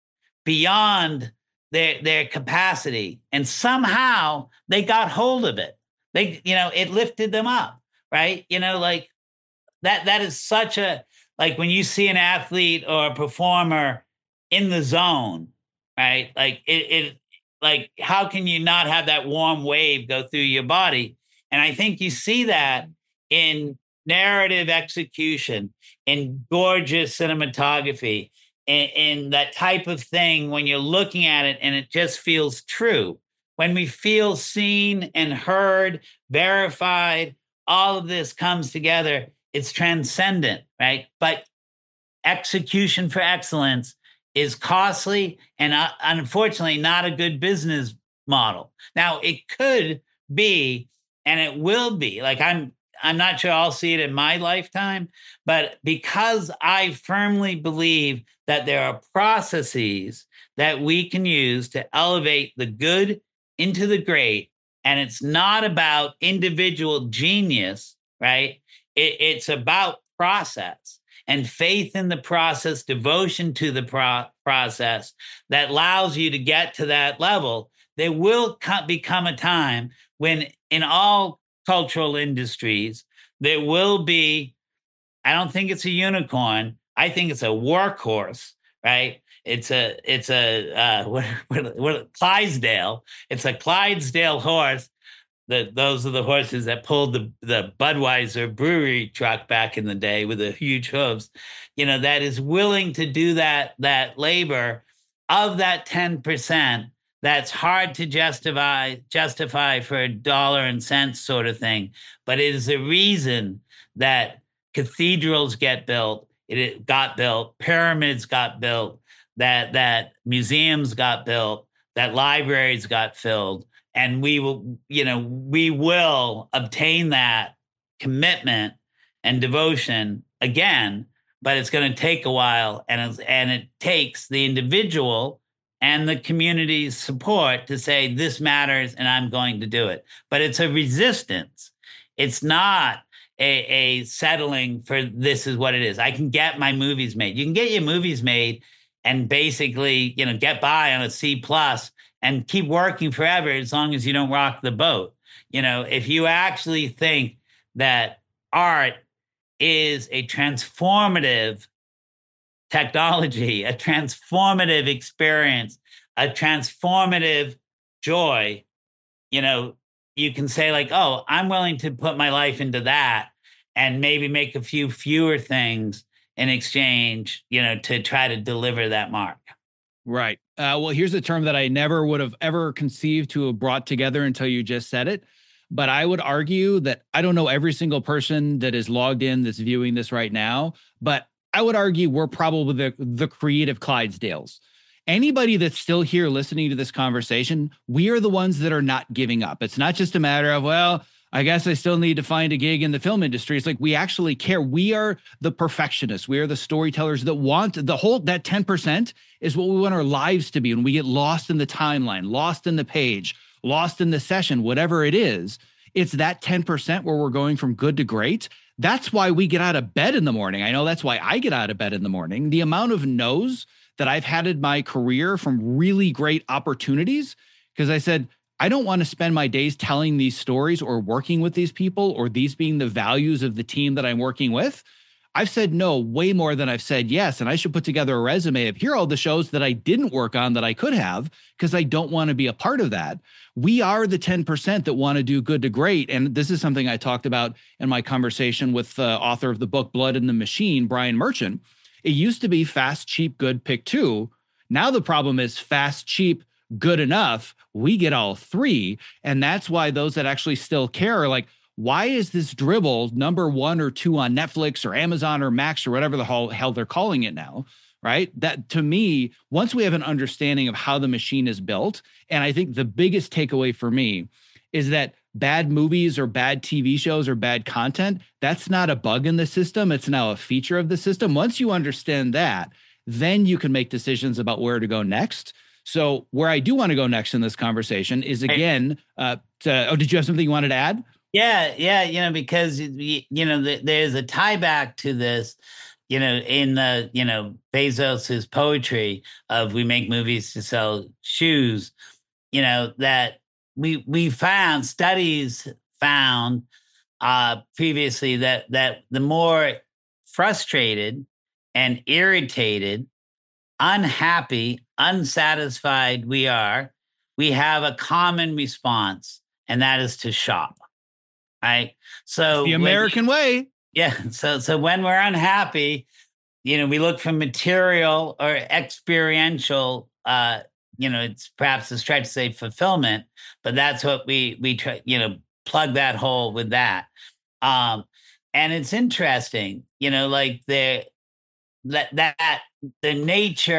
beyond their their capacity and somehow they got hold of it. They, you know, it lifted them up, right? You know, like that that is such a, like when you see an athlete or a performer in the zone, right? Like it, it like how can you not have that warm wave go through your body? And I think you see that in narrative execution, in gorgeous cinematography, in, in that type of thing when you're looking at it and it just feels true. When we feel seen and heard, verified, all of this comes together. It's transcendent, right? But execution for excellence is costly and uh, unfortunately not a good business model. Now it could be, and it will be. Like I'm, I'm not sure I'll see it in my lifetime, but because I firmly believe that there are processes that we can use to elevate the good into the great, and it's not about individual genius, right? It, it's about process and faith in the process, devotion to the pro- process that allows you to get to that level. There will co- become a time when, in all cultural industries, there will be, I don't think it's a unicorn. I think it's a workhorse, right? It's a, it's a, uh, what, what, what, Clydesdale. It's a Clydesdale horse. The, those are the horses that pulled the, the Budweiser brewery truck back in the day with the huge hooves, you know, that is willing to do that, that labor of that ten percent. That's hard to justify, justify for a dollar and cents sort of thing. But it is a reason that cathedrals get built, it got built, pyramids got built, that, that museums got built, that libraries got filled. And we will, you know, we will obtain that commitment and devotion again, but it's going to take a while, and it's, and it takes the individual and the community's support to say this matters and I'm going to do it. But it's a resistance. It's not a, a settling for this is what it is. I can get my movies made. You can get your movies made and basically, you know, get by on a C plus and keep working forever as long as you don't rock the boat. You know, if you actually think that art is a transformative technology, a transformative experience, a transformative joy, you know, you can say like, oh, I'm willing to put my life into that and maybe make a few fewer things in exchange, you know, to try to deliver that mark. Right. Uh, well, here's a term that I never would have ever conceived to have brought together until you just said it. But I would argue that I don't know every single person that is logged in that's viewing this right now, but I would argue we're probably the, the creative Clydesdales. Anybody that's still here listening to this conversation, we are the ones that are not giving up. It's not just a matter of, well, I guess I still need to find a gig in the film industry. It's like we actually care. We are the perfectionists. We are the storytellers that want the whole, that ten percent is what we want our lives to be. When we get lost in the timeline, lost in the page, lost in the session, whatever it is, it's that ten percent where we're going from good to great. That's why we get out of bed in the morning. I know that's why I get out of bed in the morning. The amount of no's that I've had in my career from really great opportunities, because I said, I don't want to spend my days telling these stories or working with these people or these being the values of the team that I'm working with. I've said no way more than I've said yes. And I should put together a resume of here are all the shows that I didn't work on that I could have, because I don't want to be a part of that. We are the ten percent that want to do good to great. And this is something I talked about in my conversation with the author of the book, Blood in the Machine, Brian Merchant. It used to be fast, cheap, good, pick two. Now the problem is fast, cheap, good enough. We get all three. And that's why those that actually still care are like, why is this dribble number one or two on Netflix or Amazon or Max or whatever the hell they're calling it now, right? That to me, once we have an understanding of how the machine is built, and I think the biggest takeaway for me is that bad movies or bad T V shows or bad content, that's not a bug in the system. It's now a feature of the system. Once you understand that, then you can make decisions about where to go next. So where I do want to go next in this conversation is again, uh, to, oh, did you have something you wanted to add? Yeah, yeah, you know, because, you know, the, there's a tie back to this, you know, in the, you know, Bezos's poetry of we make movies to sell shoes, you know, that we we found, studies found uh, previously that that the more frustrated and irritated, unhappy, unsatisfied we are, we have a common response, and that is to shop. Right. So it's the American when, way. Yeah. So so when we're unhappy, you know, we look for material or experiential, uh, you know, it's perhaps a stretch to say fulfillment, but that's what we we try, you know, plug that hole with that. Um, and it's interesting, you know, like the that that the nature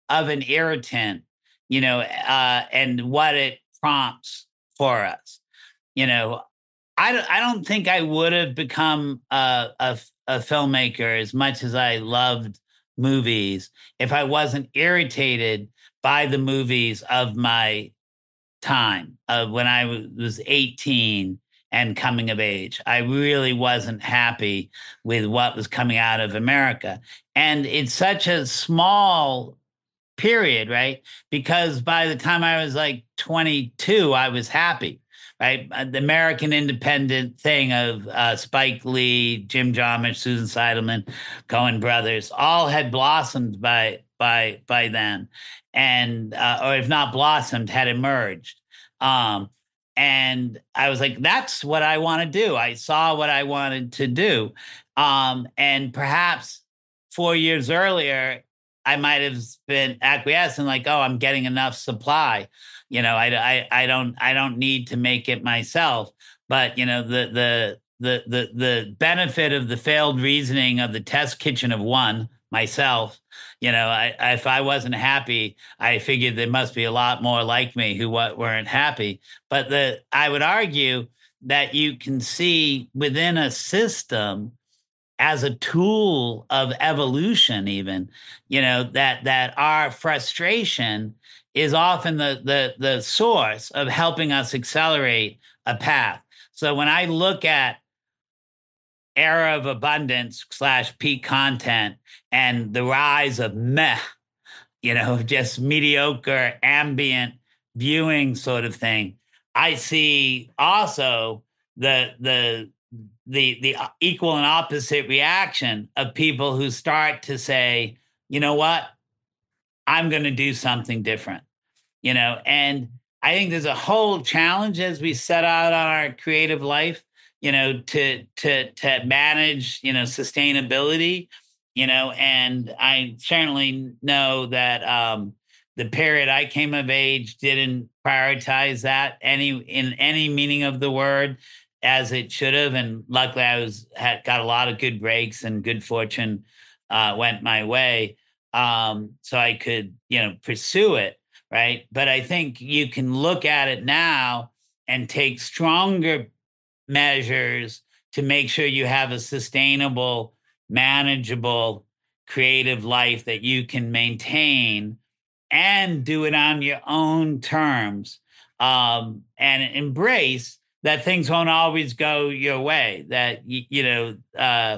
of an irritant, you know, uh, and what it prompts for us. You know, I, don't- I don't think I would have become a, a, a filmmaker as much as I loved movies if I wasn't irritated by the movies of my time, of when I was eighteen and coming of age. I really wasn't happy with what was coming out of America. And it's such a small period, right? Because by the time I was like twenty-two, I was happy, right? Uh, The American independent thing of uh, Spike Lee, Jim Jarmusch, Susan Seidelman, Coen Brothers, all had blossomed by by by then, and uh, or if not blossomed, had emerged. Um, and I was like, that's what I want to do. I saw what I wanted to do, um, and perhaps four years earlier, I might have been acquiescent, like, oh, I'm getting enough supply. You know, I, I, I don't, I don't need to make it myself. But you know, the, the, the, the, the benefit of the failed reasoning of the test kitchen of one, myself. You know, I, I, if I wasn't happy, I figured there must be a lot more like me who weren't happy. But the, I would argue that you can see within a system, as a tool of evolution, even, you know, that that our frustration is often the the the source of helping us accelerate a path. So when I look at era of abundance slash peak content and the rise of meh, you know, just mediocre ambient viewing sort of thing, I see also the the the the equal and opposite reaction of people who start to say, you know what, I'm going to do something different, you know. And I think there's a whole challenge as we set out on our creative life, you know, to to to manage, you know, sustainability, you know. And I certainly know that um, the period I came of age didn't prioritize that any in any meaning of the word, as it should have. And luckily I was had got a lot of good breaks and good fortune uh, went my way. Um, so I could, you know, pursue it. Right. But I think you can look at it now and take stronger measures to make sure you have a sustainable, manageable, creative life that you can maintain and do it on your own terms, um, and embrace that things won't always go your way, that, you, you know, uh,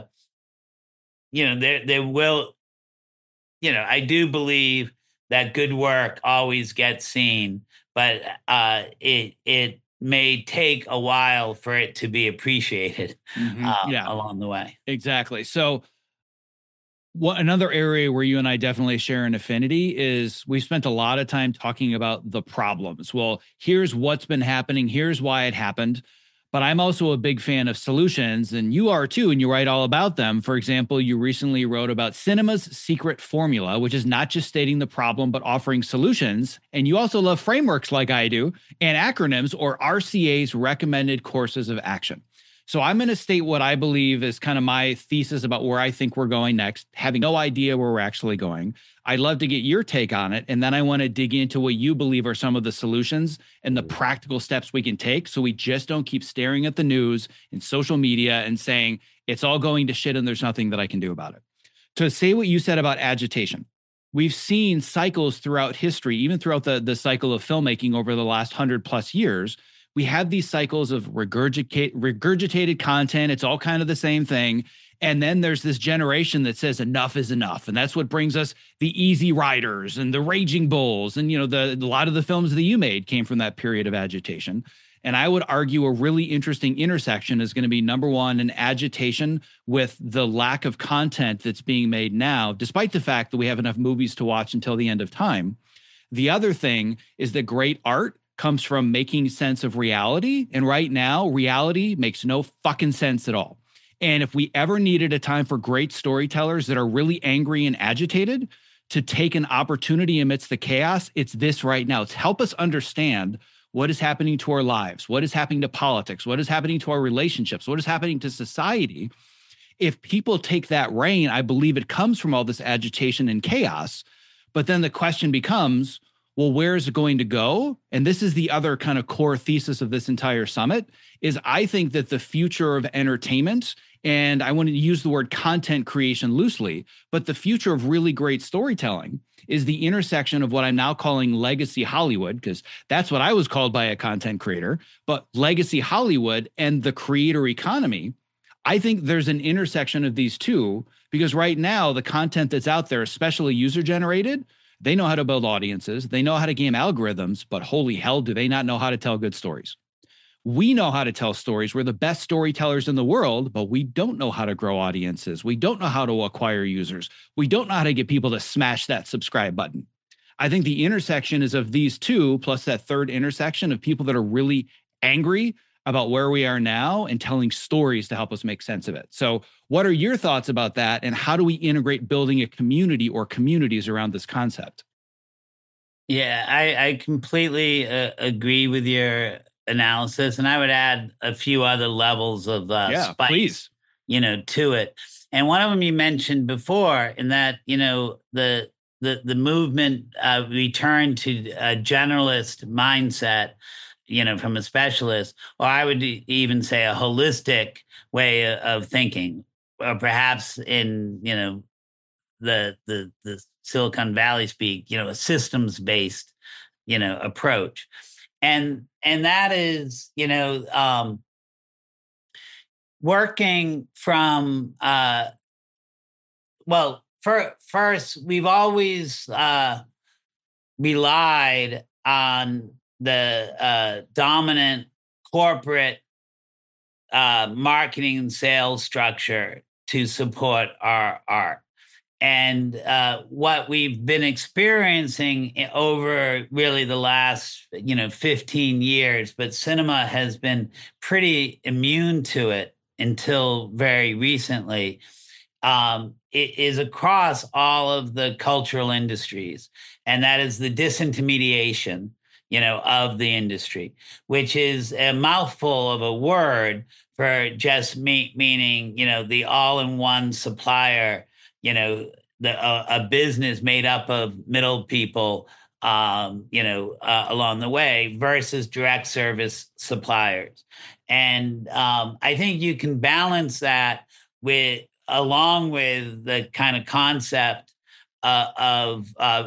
you know, there, there will, you know, I do believe that good work always gets seen, but uh, it, it may take a while for it to be appreciated Mm-hmm. uh, Yeah, along the way. Exactly. So what another area where you and I definitely share an affinity is we spent a lot of time talking about the problems. Well, here's what's been happening. Here's why it happened. But I'm also a big fan of solutions, and you are too, and you write all about them. For example, you recently wrote about cinema's secret formula, which is not just stating the problem, but offering solutions. And you also love frameworks like I do, and acronyms, or R C A's recommended courses of action. So I'm going to state what I believe is kind of my thesis about where I think we're going next, having no idea where we're actually going. I'd love to get your take on it. And then I want to dig into what you believe are some of the solutions and the practical steps we can take so we just don't keep staring at the news and social media and saying it's all going to shit and there's nothing that I can do about it. To say what you said about agitation, we've seen cycles throughout history, even throughout the, the cycle of filmmaking over the last hundred plus years. We have these cycles of regurgitate, regurgitated content. It's all kind of the same thing. And then there's this generation that says enough is enough. And that's what brings us the Easy Riders and the Raging Bulls. And, you know, the a lot of the films that you made came from that period of agitation. And I would argue a really interesting intersection is going to be, number one, an agitation with the lack of content that's being made now, despite the fact that we have enough movies to watch until the end of time. The other thing is that great art comes from making sense of reality. And right now, reality makes no fucking sense at all. And if we ever needed a time for great storytellers that are really angry and agitated to take an opportunity amidst the chaos, it's this right now. It's help us understand what is happening to our lives, what is happening to politics, what is happening to our relationships, what is happening to society. If people take that reign, I believe it comes from all this agitation and chaos. But then the question becomes, well, where is it going to go? And this is the other kind of core thesis of this entire summit is I think that the future of entertainment, and I want to use the word content creation loosely, but the future of really great storytelling is the intersection of what I'm now calling legacy Hollywood, because that's what I was called by a content creator, but legacy Hollywood and the creator economy. I think there's an intersection of these two, because right now the content that's out there, especially user generated, they know how to build audiences, they know how to game algorithms, but holy hell, do they not know how to tell good stories? We know how to tell stories. We're the best storytellers in the world, but we don't know how to grow audiences. We don't know how to acquire users. We don't know how to get people to smash that subscribe button. I think the intersection is of these two, plus that third intersection of people that are really angry about where we are now and telling stories to help us make sense of it. So what are your thoughts about that? And how do we integrate building a community or communities around this concept? Yeah, I, I completely uh, agree with your analysis. And I would add a few other levels of uh, yeah, spice, please. you know, to it. And one of them you mentioned before, in that, you know, the the the movement uh, returned to a generalist mindset, you know, from a specialist, or I would even say a holistic way of thinking, or perhaps in, you know, the the the Silicon Valley speak, you know, a systems based, you know, approach, and and that is, you know, um, working from uh, well, for, first we've always uh, relied on the uh, dominant corporate uh, marketing and sales structure to support our art. And uh, what we've been experiencing over really the last, you know, fifteen years, but cinema has been pretty immune to it until very recently, um, it is across all of the cultural industries. And that is the disintermediation, you know, of the industry, which is a mouthful of a word for just me, meaning, you know, the all-in-one supplier, you know, the uh, a business made up of middle people, um, you know, uh, along the way versus direct service suppliers. And um, I think you can balance that with, along with the kind of concept uh, of uh,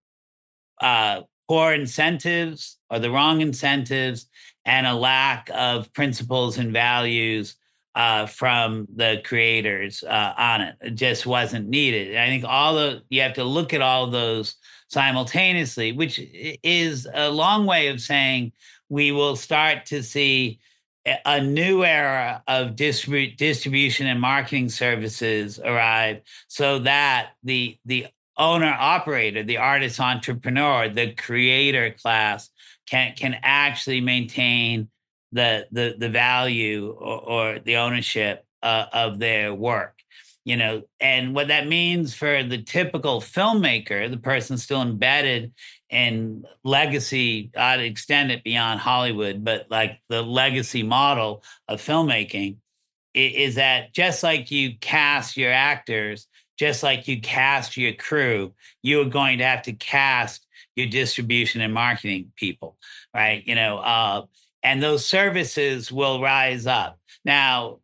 uh, poor incentives or the wrong incentives and a lack of principles and values uh, from the creators uh, on it. It just wasn't needed. And I think all the you have to look at all of those simultaneously, which is a long way of saying we will start to see a new era of distribu- distribution and marketing services arrive, so that the the owner operator, the artist entrepreneur, the creator class can can actually maintain the the the value or, or the ownership uh, of their work. You know, and what that means for the typical filmmaker, the person still embedded in legacy, I'd extend it beyond Hollywood, but like the legacy model of filmmaking is that just like you cast your actors, just like you cast your crew, you are going to have to cast your distribution and marketing people, right? You know, uh, and those services will rise up. Now,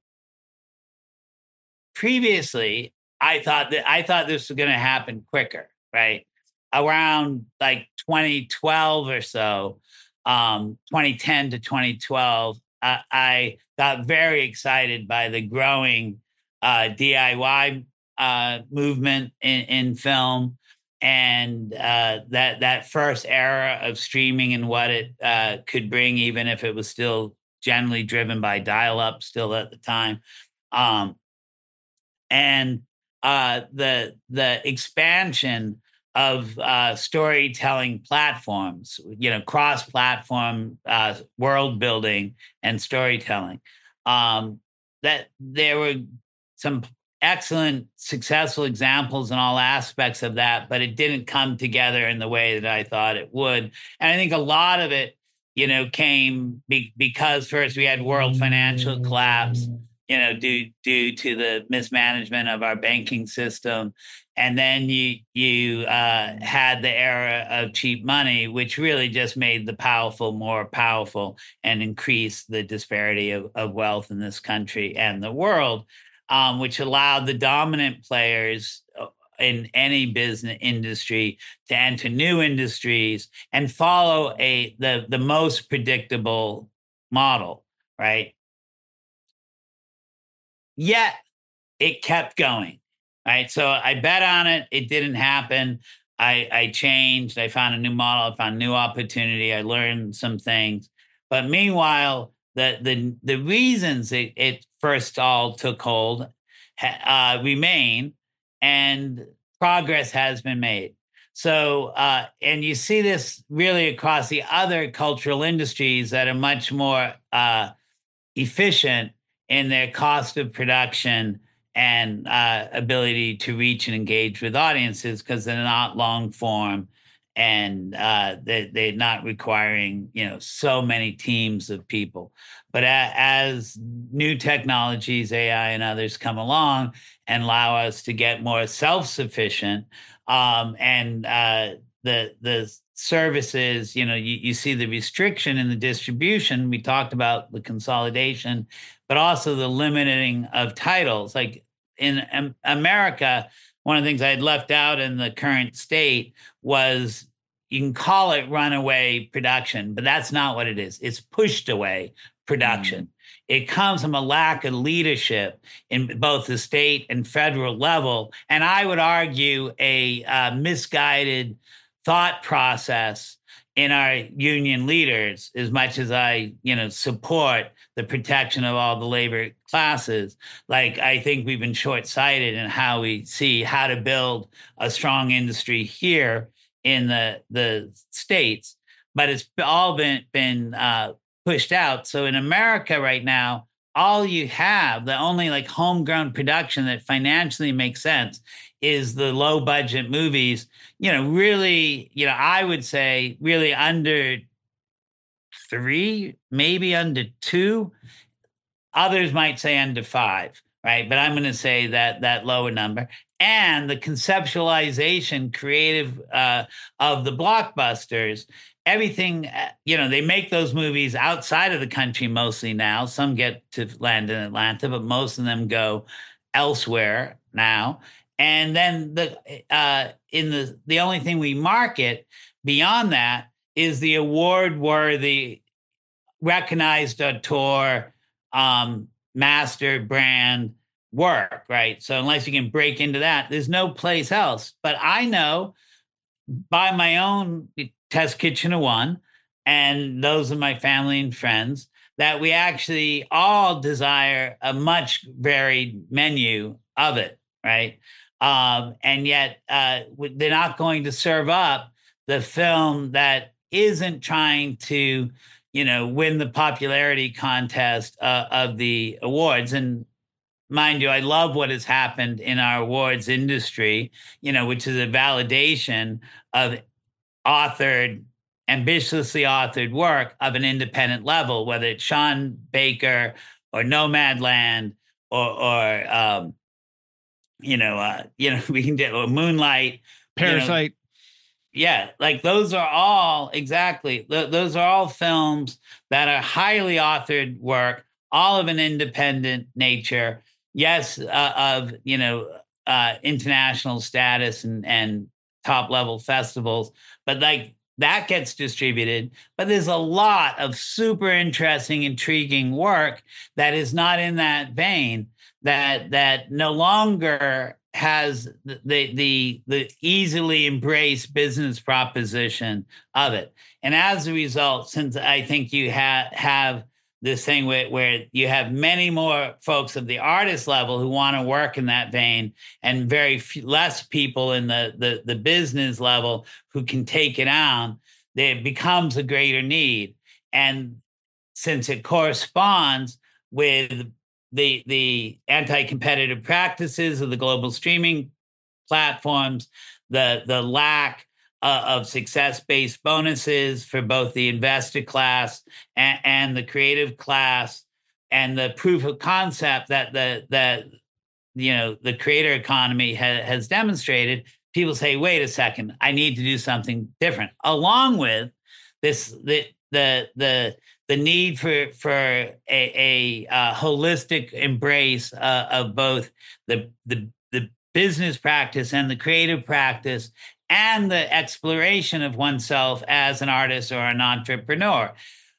previously, I thought that I thought this was going to happen quicker, right? Around like twenty twelve or so, um, twenty ten to twenty twelve, uh, I got very excited by the growing uh, D I Y uh, movement in, in film, and uh, that that first era of streaming and what it uh, could bring, even if it was still generally driven by dial-up, still at the time. Um, and uh, the the expansion of uh, storytelling platforms, you know, cross-platform uh, world building and storytelling. Um, that there were some excellent, successful examples in all aspects of that, but it didn't come together in the way that I thought it would. And I think a lot of it, you know, came be- because first we had world financial collapse, you know, due due to the mismanagement of our banking system, and then you you uh, had the era of cheap money, which really just made the powerful more powerful and increased the disparity of, of wealth in this country and the world, um, which allowed the dominant players in any business industry to enter new industries and follow a the the most predictable model, right? Yet it kept going, right? So I bet on it. It didn't happen. I, I changed. I found a new model. I found new opportunity. I learned some things. But meanwhile, the the the reasons it, it first all took hold uh, remain, and progress has been made. So, uh, and you see this really across the other cultural industries that are much more uh, efficient in their cost of production and uh, ability to reach and engage with audiences because they're not long form, and uh, they, they're not requiring, you know, so many teams of people. But a, as new technologies, A I and others come along and allow us to get more self-sufficient, um, and uh, the the services, you know, you, you see the restriction in the distribution. We talked about the consolidation, but also the limiting of titles. Like in um, America, one of the things I had left out in the current state was you can call it runaway production, but that's not what it is. It's pushed away production. Mm. It comes from a lack of leadership in both the state and federal level. And I would argue a uh, misguided thought process in our union leaders, as much as I, you know, support the protection of all the labor classes. Like, I think we've been short-sighted in how we see how to build a strong industry here in the, the States, but it's all been, been uh, pushed out. So in America right now, all you have, the only like homegrown production that financially makes sense is the low budget movies, you know, really, you know, I would say really under three, maybe under two. Others might say under five, right? But I'm going to say that that lower number. And the conceptualization, creative uh, of the blockbusters, everything, you know, they make those movies outside of the country mostly now. Some get to land in Atlanta, but most of them go elsewhere now. And then the uh, in the the only thing we market beyond that is the award-worthy, recognized auteur, um, master brand work, right? So unless you can break into that, there's no place else. But I know by my own Test Kitchen of One, and those of my family and friends, that we actually all desire a much varied menu of it, right? Um, and yet uh, they're not going to serve up the film that isn't trying to, you know, win the popularity contest uh, of the awards. And mind you, I love what has happened in our awards industry, you know, which is a validation of authored, ambitiously authored work of an independent level, whether it's Sean Baker or Nomadland or, or um, you know, uh, you know, we can do or Moonlight, Parasite. You know, yeah, like those are all exactly. Th- those are all films that are highly authored work, all of an independent nature. Yes, uh, of you know uh, international status and and top level festivals, but like that gets distributed. But there's a lot of super interesting, intriguing work that is not in that vein. That that no longer has the the the easily embraced business proposition of it. And as a result, since I think you have have this thing where, where you have many more folks of the artist level who want to work in that vein, and very few, less people in the, the the business level who can take it on, there becomes a greater need. And since it corresponds with the the anti-competitive practices of the global streaming platforms, the the lack uh, of success-based bonuses for both the investor class and, and the creative class, and the proof of concept that the that you know, the creator economy ha- has demonstrated, people say, wait a second, I need to do something different. Along with this, the the the the need for for a, a uh, holistic embrace uh, of both the the the business practice and the creative practice and the exploration of oneself as an artist or an entrepreneur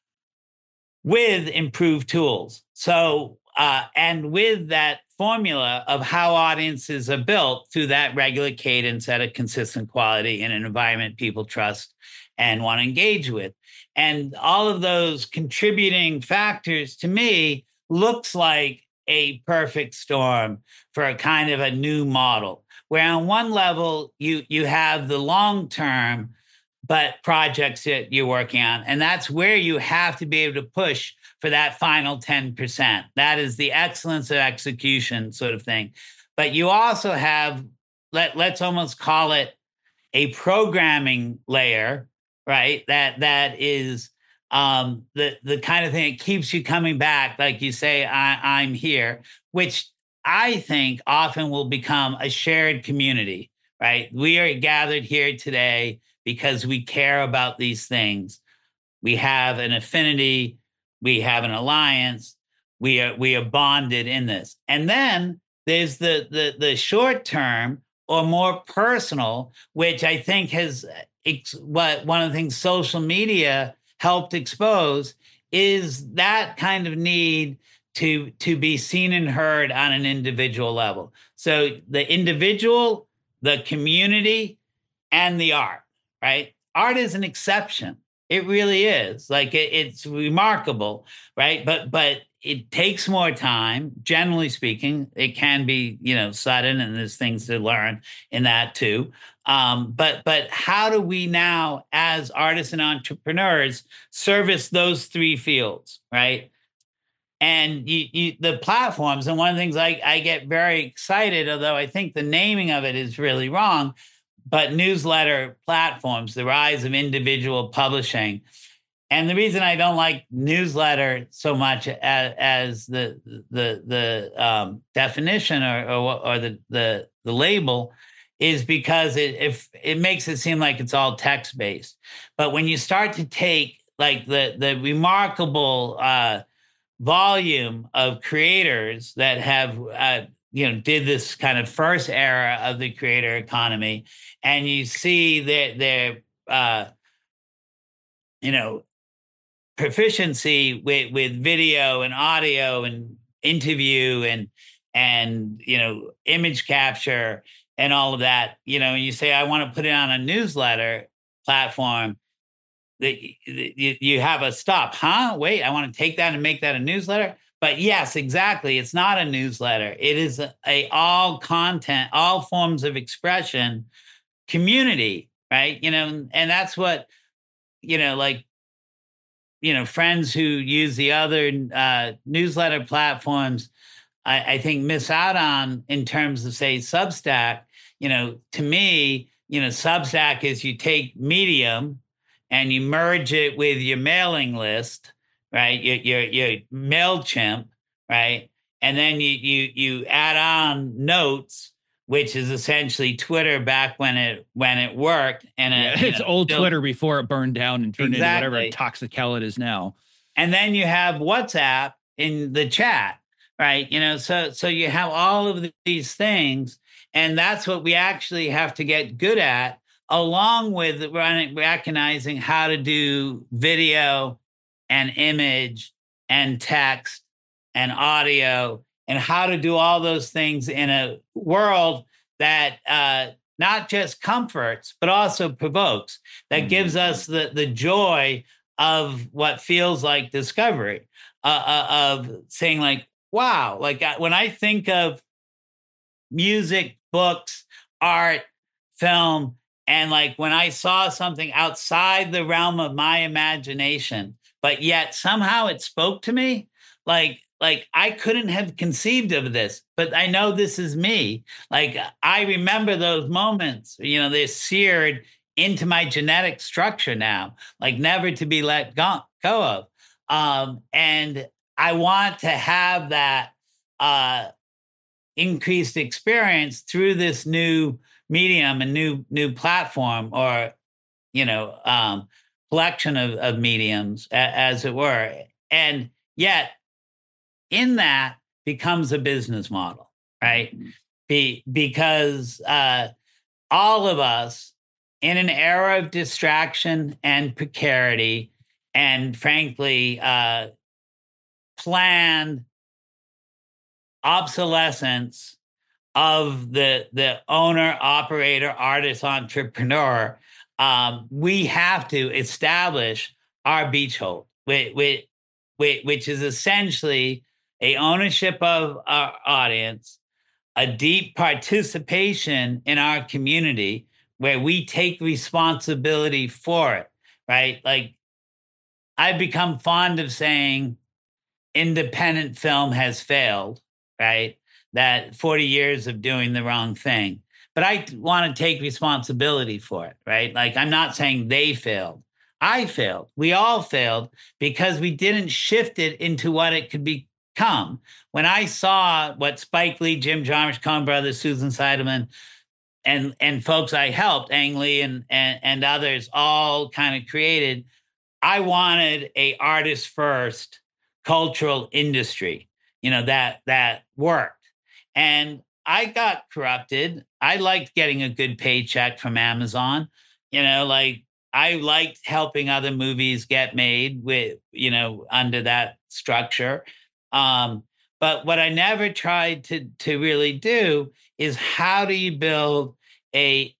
with improved tools. So, uh, and with that formula of how audiences are built through that regular cadence at a consistent quality in an environment people trust and want to engage with. And all of those contributing factors to me looks like a perfect storm for a kind of a new model, where on one level you you have the long term but projects that you're working on. And that's where you have to be able to push for that final ten percent. That is the excellence of execution sort of thing. But you also have, let, let's almost call it a programming layer, right? That that is um, the, the kind of thing that keeps you coming back. Like you say, I, I'm here, which I think often will become a shared community, right? We are gathered here today because we care about these things. We have an affinity, we have an alliance, we are we are bonded in this. And then there's the the the short term or more personal, which I think has ex- what one of the things social media helped expose is that kind of need to to be seen and heard on an individual level. So the individual, the community, and the art, right? Art is an exception. It really is. Like it, it's remarkable, right? But but it takes more time. Generally speaking, it can be, you know, sudden, and there's things to learn in that too. Um, but but how do we now, as artists and entrepreneurs, service those three fields, right? And you, you, the platforms, and one of the things I, I get very excited, although I think the naming of it is really wrong, but newsletter platforms, the rise of individual publishing. And the reason I don't like newsletter so much as, as the the the um, definition or or, or the, the the label is because it if it makes it seem like it's all text based. But when you start to take like the the remarkable uh, volume of creators that have uh, you know did this kind of first era of the creator economy, and you see their their uh, you know proficiency with with video and audio and interview and and you know image capture and all of that, you know and you say, I want to put it on a newsletter platform, that you, you have a stop, huh? Wait, I want to take that and make that a newsletter. But yes, exactly. It's not a newsletter. It is a, a all content, all forms of expression community, right? You know, and that's what, you know, like, you know, friends who use the other uh, newsletter platforms, I, I think miss out on in terms of, say, Substack. You know, to me, you know, Substack is you take Medium and you merge it with your mailing list, right? Your your, your MailChimp, right? And then you you you add on Notes, which is essentially Twitter back when it when it worked. And Yeah, it, you it's know, old still, Twitter before it burned down and turned into whatever exactly. toxic hell it is now. And then you have WhatsApp in the chat, right? You know, so so you have all of these things, and that's what we actually have to get good at, along with running, recognizing how to do video and image and text and audio, and how to do all those things in a world that uh, not just comforts but also provokes, that gives us the the joy of what feels like discovery, uh, uh, of saying like, wow, like I, when I think of music, books, art, film, and like when I saw something outside the realm of my imagination, but yet somehow it spoke to me, like like I couldn't have conceived of this, but I know this is me. Like I remember those moments, you know, they're seared into my genetic structure now, like never to be let go, go of. Um, and I want to have that uh, increased experience through this new medium and new new platform, or you know, um, collection of, of mediums, a, as it were. And yet, in that becomes a business model, right? Be, because uh, all of us, in an era of distraction and precarity, and frankly, uh, planned obsolescence of the the owner, operator, artist, entrepreneur, um, we have to establish our beachhead, which, which, which is essentially a ownership of our audience, a deep participation in our community where we take responsibility for it, right? Like, I've become fond of saying independent film has failed, right? That forty years of doing the wrong thing. But I want to take responsibility for it, right? Like, I'm not saying they failed. I failed. We all failed because we didn't shift it into what it could become. When I saw what Spike Lee, Jim Jarmusch, Coen Brothers, Susan Seidelman, and and folks I helped, Ang Lee and, and, and others, all kind of created, I wanted a artist first cultural industry, you know, that that worked. And I got corrupted. I liked getting a good paycheck from Amazon. You know, like, I liked helping other movies get made with, you know, under that structure. Um, but what I never tried to to really do is, how do you build a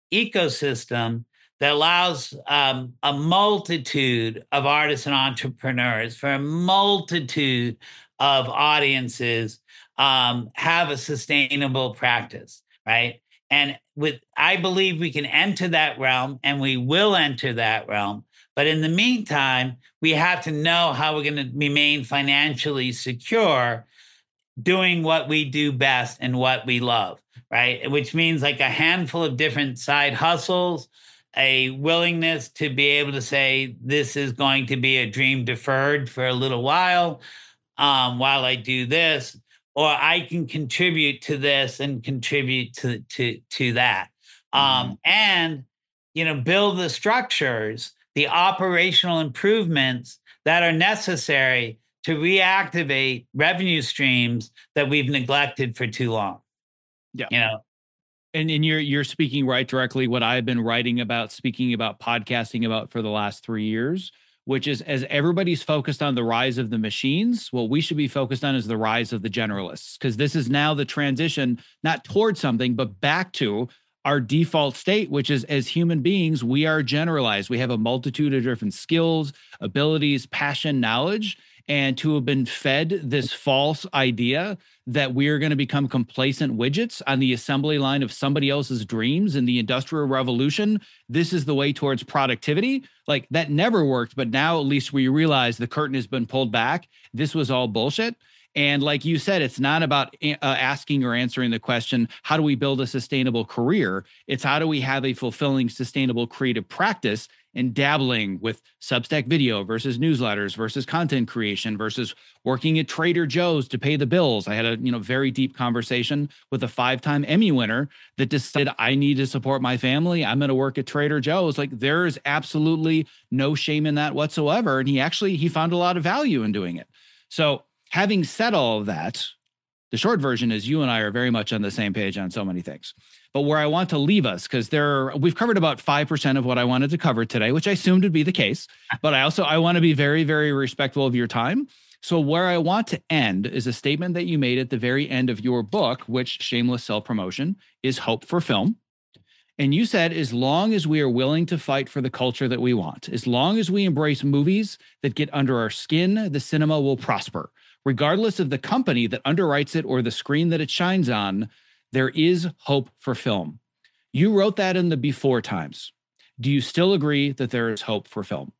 ecosystem that allows um, a multitude of artists and entrepreneurs for a multitude of audiences um, have a sustainable practice, right? And with, I believe we can enter that realm, and we will enter that realm. But in the meantime, we have to know how we're going to remain financially secure doing what we do best and what we love, right? Which means like a handful of different side hustles, a willingness to be able to say, this is going to be a dream deferred for a little while um, while I do this, or I can contribute to this and contribute to to to that, um, mm-hmm. and you know, build the structures, the operational improvements that are necessary to reactivate revenue streams that we've neglected for too long. Yeah, you know. And, and you're you're speaking right directly what I've been writing about, speaking about, podcasting about for the last three years, which is, as everybody's focused on the rise of the machines, what we should be focused on is the rise of the generalists, because this is now the transition, not towards something, but back to our default state, which is, as human beings, we are generalized. We have a multitude of different skills, abilities, passion, knowledge. And to have been fed this false idea that we are going to become complacent widgets on the assembly line of somebody else's dreams in the Industrial Revolution, this is the way towards productivity. Like, that never worked. But now at least we realize the curtain has been pulled back. This was all bullshit. And like you said, it's not about uh, asking or answering the question, how do we build a sustainable career? It's how do we have a fulfilling, sustainable creative practice, and dabbling with Substack video versus newsletters versus content creation versus working at Trader Joe's to pay the bills. I had a you know very deep conversation with a five-time Emmy winner that decided, I need to support my family. I'm going to work at Trader Joe's. Like, there is absolutely no shame in that whatsoever. And he actually, he found a lot of value in doing it. So having said all of that, the short version is you and I are very much on the same page on so many things. But where I want to leave us, because there we've covered about five percent of what I wanted to cover today, which I assumed would be the case. But I also, I want to be very, very respectful of your time. So where I want to end is a statement that you made at the very end of your book, which, shameless self-promotion, is Hope for Film. And you said, as long as we are willing to fight for the culture that we want, as long as we embrace movies that get under our skin, the cinema will prosper. Regardless of the company that underwrites it or the screen that it shines on, there is hope for film. You wrote that in the before times. Do you still agree that there is hope for film?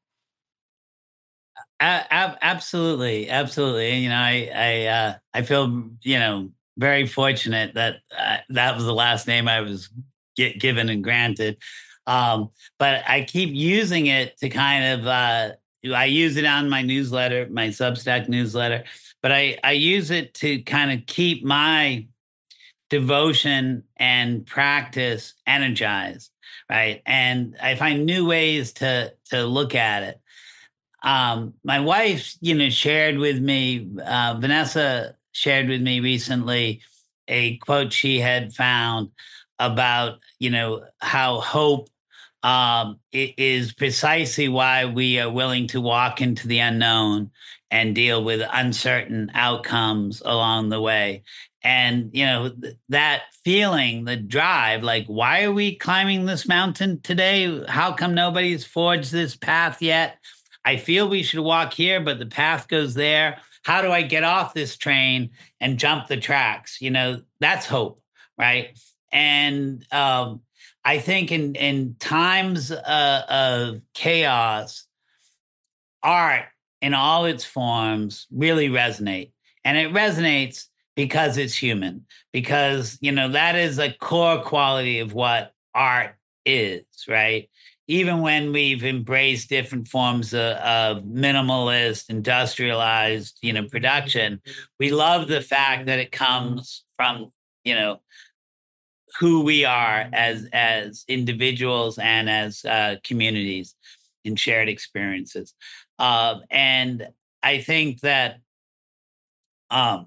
Uh, ab- absolutely, absolutely. You know, I I uh, I feel you know very fortunate that uh, that was the last name I was get, given and granted. Um, but I keep using it to kind of uh, I use it on my newsletter, my Substack newsletter. But I, I use it to kind of keep my devotion and practice energized, right? And I find new ways to to look at it. Um, my wife, you know, shared with me, uh, Vanessa shared with me recently a quote she had found about, you know, how hope um, is precisely why we are willing to walk into the unknown and deal with uncertain outcomes along the way. And, you know, th- that feeling, the drive, like, why are we climbing this mountain today? How come nobody's forged this path yet? I feel we should walk here, but the path goes there. How do I get off this train and jump the tracks? You know, that's hope, right? And um, I think in in times uh, of chaos, art in all its forms really resonate, and it resonates because it's human. Because you know that is a core quality of what art is, right? Even when we've embraced different forms of, of minimalist, industrialized, you know, production, we love the fact that it comes from, you know, who we are as as individuals and as uh, communities in shared experiences. Uh, and I think that um,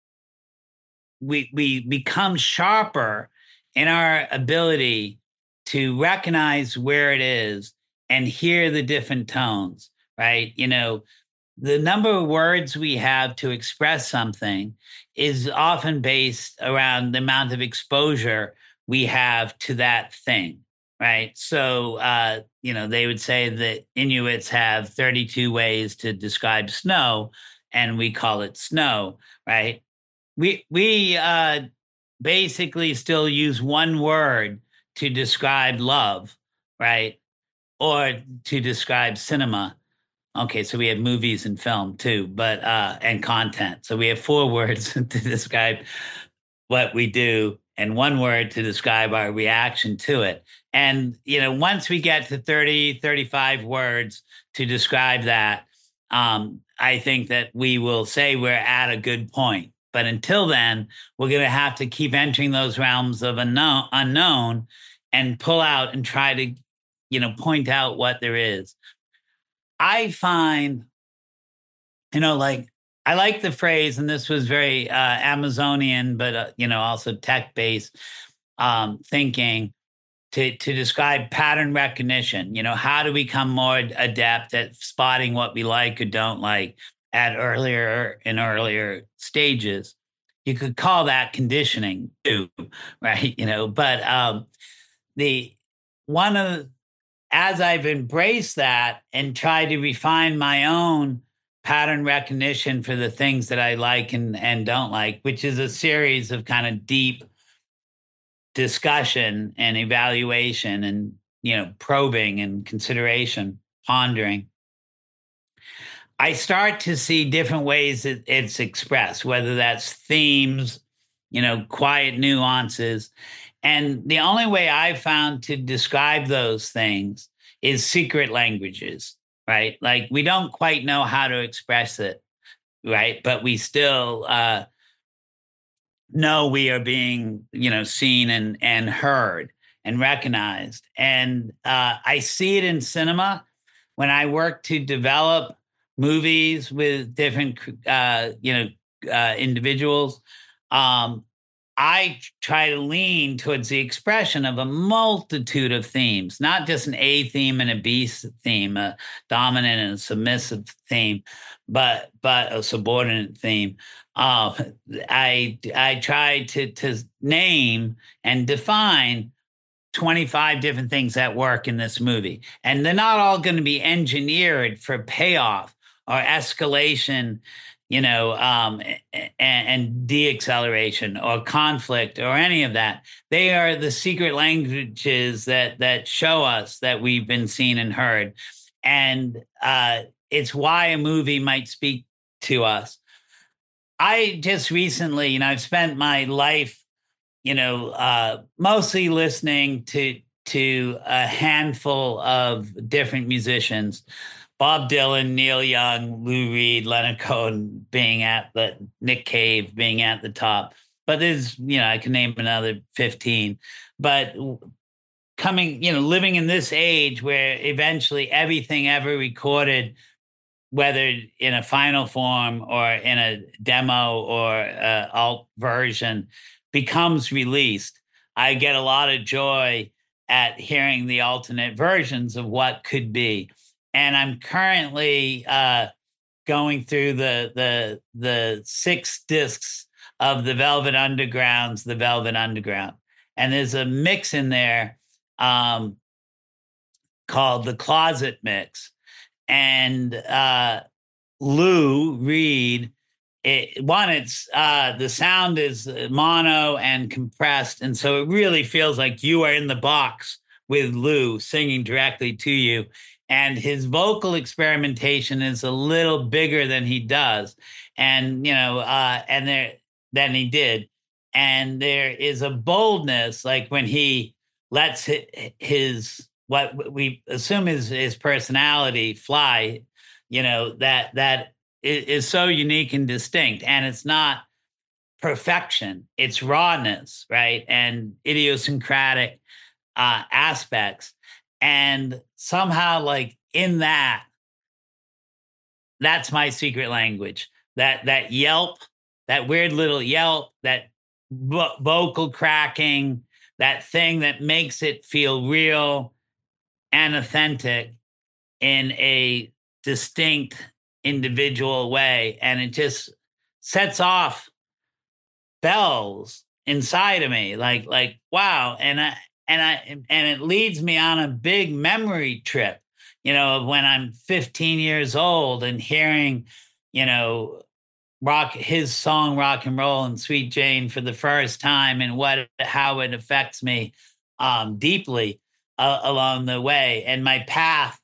we we become sharper in our ability to recognize where it is and hear the different tones, right? You know, the number of words we have to express something is often based around the amount of exposure we have to that thing, right? So, uh, you know, they would say that Inuits have thirty-two ways to describe snow, and we call it snow, right? We we uh, basically still use one word to describe love, right? Or to describe cinema. Okay, so we have movies and film too, but uh, and content. So we have four words to describe what we do and one word to describe our reaction to it. And you know, once we get to thirty, thirty-five words to describe that, um, I think that we will say we're at a good point. But until then, we're going to have to keep entering those realms of unknown, unknown and pull out and try to, you know, point out what there is. I find, you know, like I like the phrase, and this was very uh, Amazonian, but uh, you know, also tech-based um, thinking to to describe pattern recognition. You know, how do we become more adept at spotting what we like or don't like at earlier in earlier stages? You could call that conditioning too, right? You know, but um, the one of as I've embraced that and tried to refine my own pattern recognition for the things that I like and, and don't like, which is a series of kind of deep discussion and evaluation and, you know, probing and consideration, pondering. I start to see different ways that it's expressed, whether that's themes, you know, quiet nuances. And the only way I've found to describe those things is secret languages, right? Like we don't quite know how to express it, right? But we still uh, know we are being, you know, seen and and heard and recognized. And uh, I see it in cinema when I work to develop movies with different, uh, you know, uh, individuals. Um, I try to lean towards the expression of a multitude of themes, not just an A theme and a B theme, a dominant and a submissive theme, but but a subordinate theme. Uh, I I try to to name and define twenty-five different things that work in this movie. And they're not all going to be engineered for payoff or escalation, you know, um, and, and de-acceleration or conflict or any of that. They are the secret languages that that show us that we've been seen and heard. And uh, it's why a movie might speak to us. I just recently, you know, I've spent my life you know, uh, mostly listening to to a handful of different musicians, Bob Dylan, Neil Young, Lou Reed, Leonard Cohen being at the Nick Cave being at the top. but there's, you know, I can name another fifteen. But coming, you know, living in this age where eventually everything ever recorded, whether in a final form or in a demo or a alt version, becomes released, I get a lot of joy at hearing the alternate versions of what could be. And I'm currently uh, going through the the the six discs of the Velvet Underground's The Velvet Underground, and there's a mix in there um, called the Closet Mix, and uh, Lou Reed. It, one, it's uh, the sound is mono and compressed, and so it really feels like you are in the box with Lou singing directly to you. And his vocal experimentation is a little bigger than he does, and you know, uh, and there than he did, and there is a boldness, like when he lets his, his what we assume is his personality fly, you know, that that is so unique and distinct, and it's not perfection, it's rawness, right, and idiosyncratic uh, aspects. And somehow, like in that, that's my secret language. That that yelp, that weird little yelp, that vo- vocal cracking, that thing that makes it feel real and authentic in a distinct individual way. And it just sets off bells inside of me, like like wow. And I and I and it leads me on a big memory trip, you know, of when I'm fifteen years old and hearing, you know, rock his song Rock and Roll and Sweet Jane for the first time, and what how it affects me um deeply uh, along the way, and my path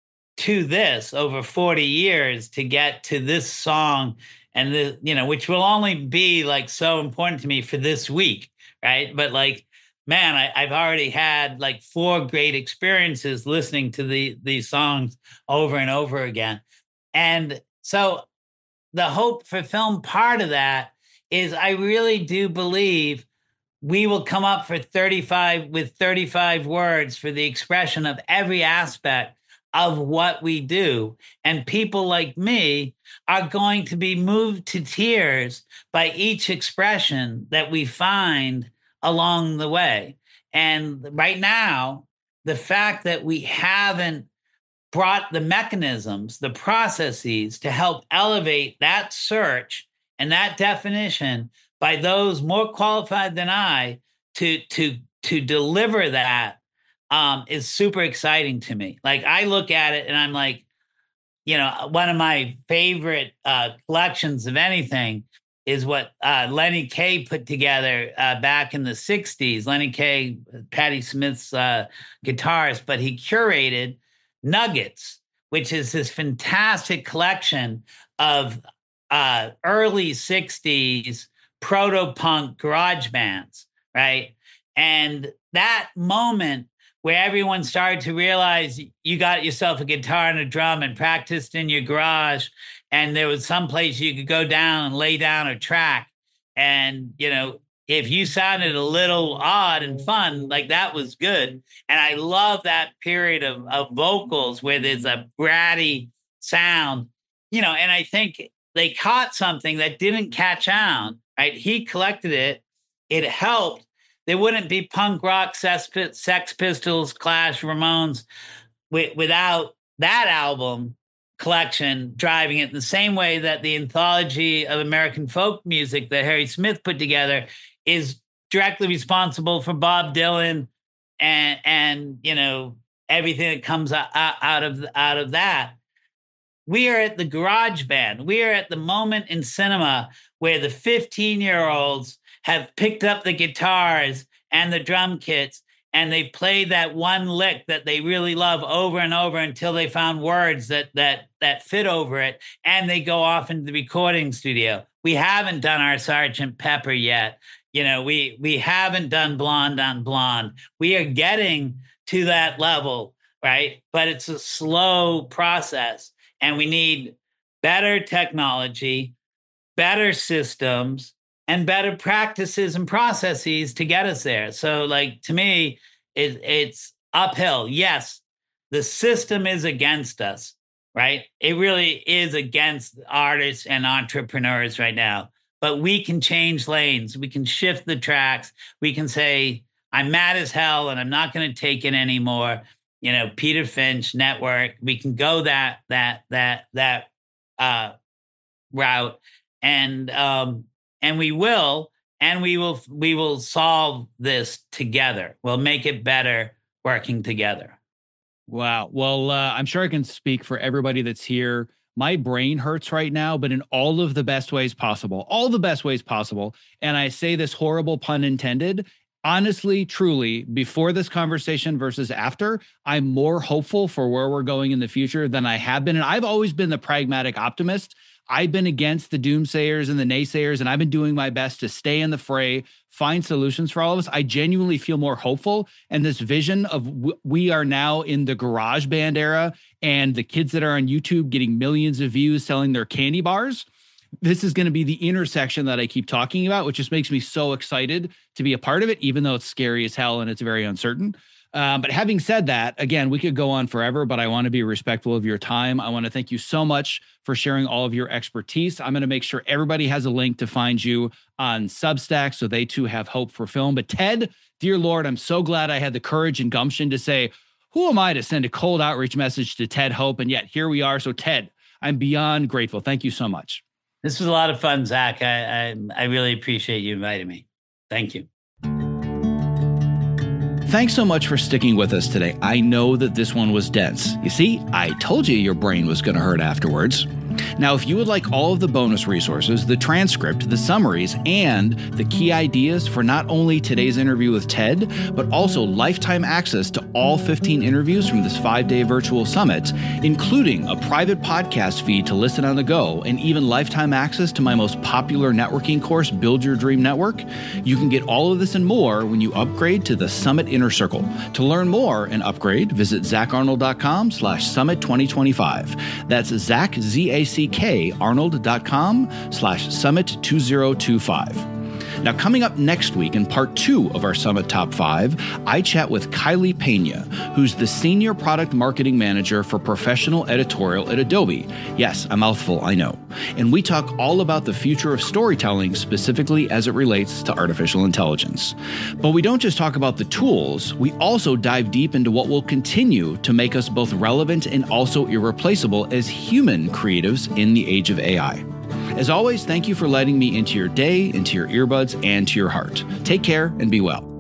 to this over forty years to get to this song, and the, you know, which will only be like so important to me for this week, right? But like, man, I, I've already had like four great experiences listening to the these songs over and over again. And so the hope for film part of that is I really do believe we will come up for thirty-five with thirty-five words for the expression of every aspect of what we do. And people like me are going to be moved to tears by each expression that we find along the way. And right now, the fact that we haven't brought the mechanisms, the processes to help elevate that search and that definition by those more qualified than I to to to deliver that um, is super exciting to me. Like I look at it and I'm like, you know, one of my favorite uh, collections of anything is what uh, Lenny Kaye put together uh, back in the sixties. Lenny Kaye, Patti Smith's uh, guitarist, but he curated Nuggets, which is this fantastic collection of uh, early sixties proto-punk garage bands, right? And that moment where everyone started to realize you got yourself a guitar and a drum and practiced in your garage, and there was some place you could go down and lay down a track. And, you know, if you sounded a little odd and fun, like that was good. And I love that period of, of vocals where there's a bratty sound, you know, and I think they caught something that didn't catch on, right? He collected it. It helped. There wouldn't be punk rock, Sex Pistols, Clash, Ramones without that album collection driving it, in the same way that the anthology of American folk music that Harry Smith put together is directly responsible for Bob Dylan and and you know everything that comes out, out of out of that. We are at the garage band. We are at the moment in cinema where the fifteen-year-olds have picked up the guitars and the drum kits, and they played that one lick that they really love over and over until they found words that that that fit over it, and they go off into the recording studio. We haven't done our Sergeant Pepper yet. You know, we we haven't done Blonde on Blonde. We are getting to that level, right? But it's a slow process, and we need better technology, better systems, and better practices and processes to get us there. So like, to me, it, it's uphill. Yes, the system is against us, right? It really is against artists and entrepreneurs right now. But we can change lanes. We can shift the tracks. We can say, I'm mad as hell and I'm not going to take it anymore. You know, Peter Finch network. We can go that that that that uh, route, and um, and we will, and we will we will solve this together. We'll make it better working together. Wow. Well, uh, I'm sure I can speak for everybody that's here. My brain hurts right now, but in all of the best ways possible, all the best ways possible. And I say this horrible pun intended. Honestly, truly, before this conversation versus after, I'm more hopeful for where we're going in the future than I have been. And I've always been the pragmatic optimist. I've been against the doomsayers and the naysayers, and I've been doing my best to stay in the fray, find solutions for all of us. I genuinely feel more hopeful. And this vision of w- we are now in the GarageBand era, and the kids that are on YouTube getting millions of views selling their candy bars. This is going to be the intersection that I keep talking about, which just makes me so excited to be a part of it, even though it's scary as hell and it's very uncertain. Um, but having said that, again, we could go on forever, but I want to be respectful of your time. I want to thank you so much for sharing all of your expertise. I'm going to make sure everybody has a link to find you on Substack so they too have hope for film. But Ted, dear Lord, I'm so glad I had the courage and gumption to say, who am I to send a cold outreach message to Ted Hope? And yet here we are. So Ted, I'm beyond grateful. Thank you so much. This was a lot of fun, Zach. I, I, I really appreciate you inviting me. Thank you. Thanks so much for sticking with us today. I know that this one was dense. You see, I told you your brain was going to hurt afterwards. Now, if you would like all of the bonus resources, the transcript, the summaries, and the key ideas for not only today's interview with Ted, but also lifetime access to all fifteen interviews from this five-day virtual summit, including a private podcast feed to listen on the go, and even lifetime access to my most popular networking course, Build Your Dream Network, you can get all of this and more when you upgrade to the Summit Inner Circle. To learn more and upgrade, visit zacharnold.com slash summit 2025. That's Zach, Z A C K Arnold.com slash summit 2025. Now, coming up next week in part two of our Summit Top five, I chat with Kylie Pena, who's the Senior Product Marketing Manager for Professional Editorial at Adobe. Yes, a mouthful, I know. And we talk all about the future of storytelling, specifically as it relates to artificial intelligence. But we don't just talk about the tools, we also dive deep into what will continue to make us both relevant and also irreplaceable as human creatives in the age of A I. As always, thank you for letting me into your day, into your earbuds, and to your heart. Take care and be well.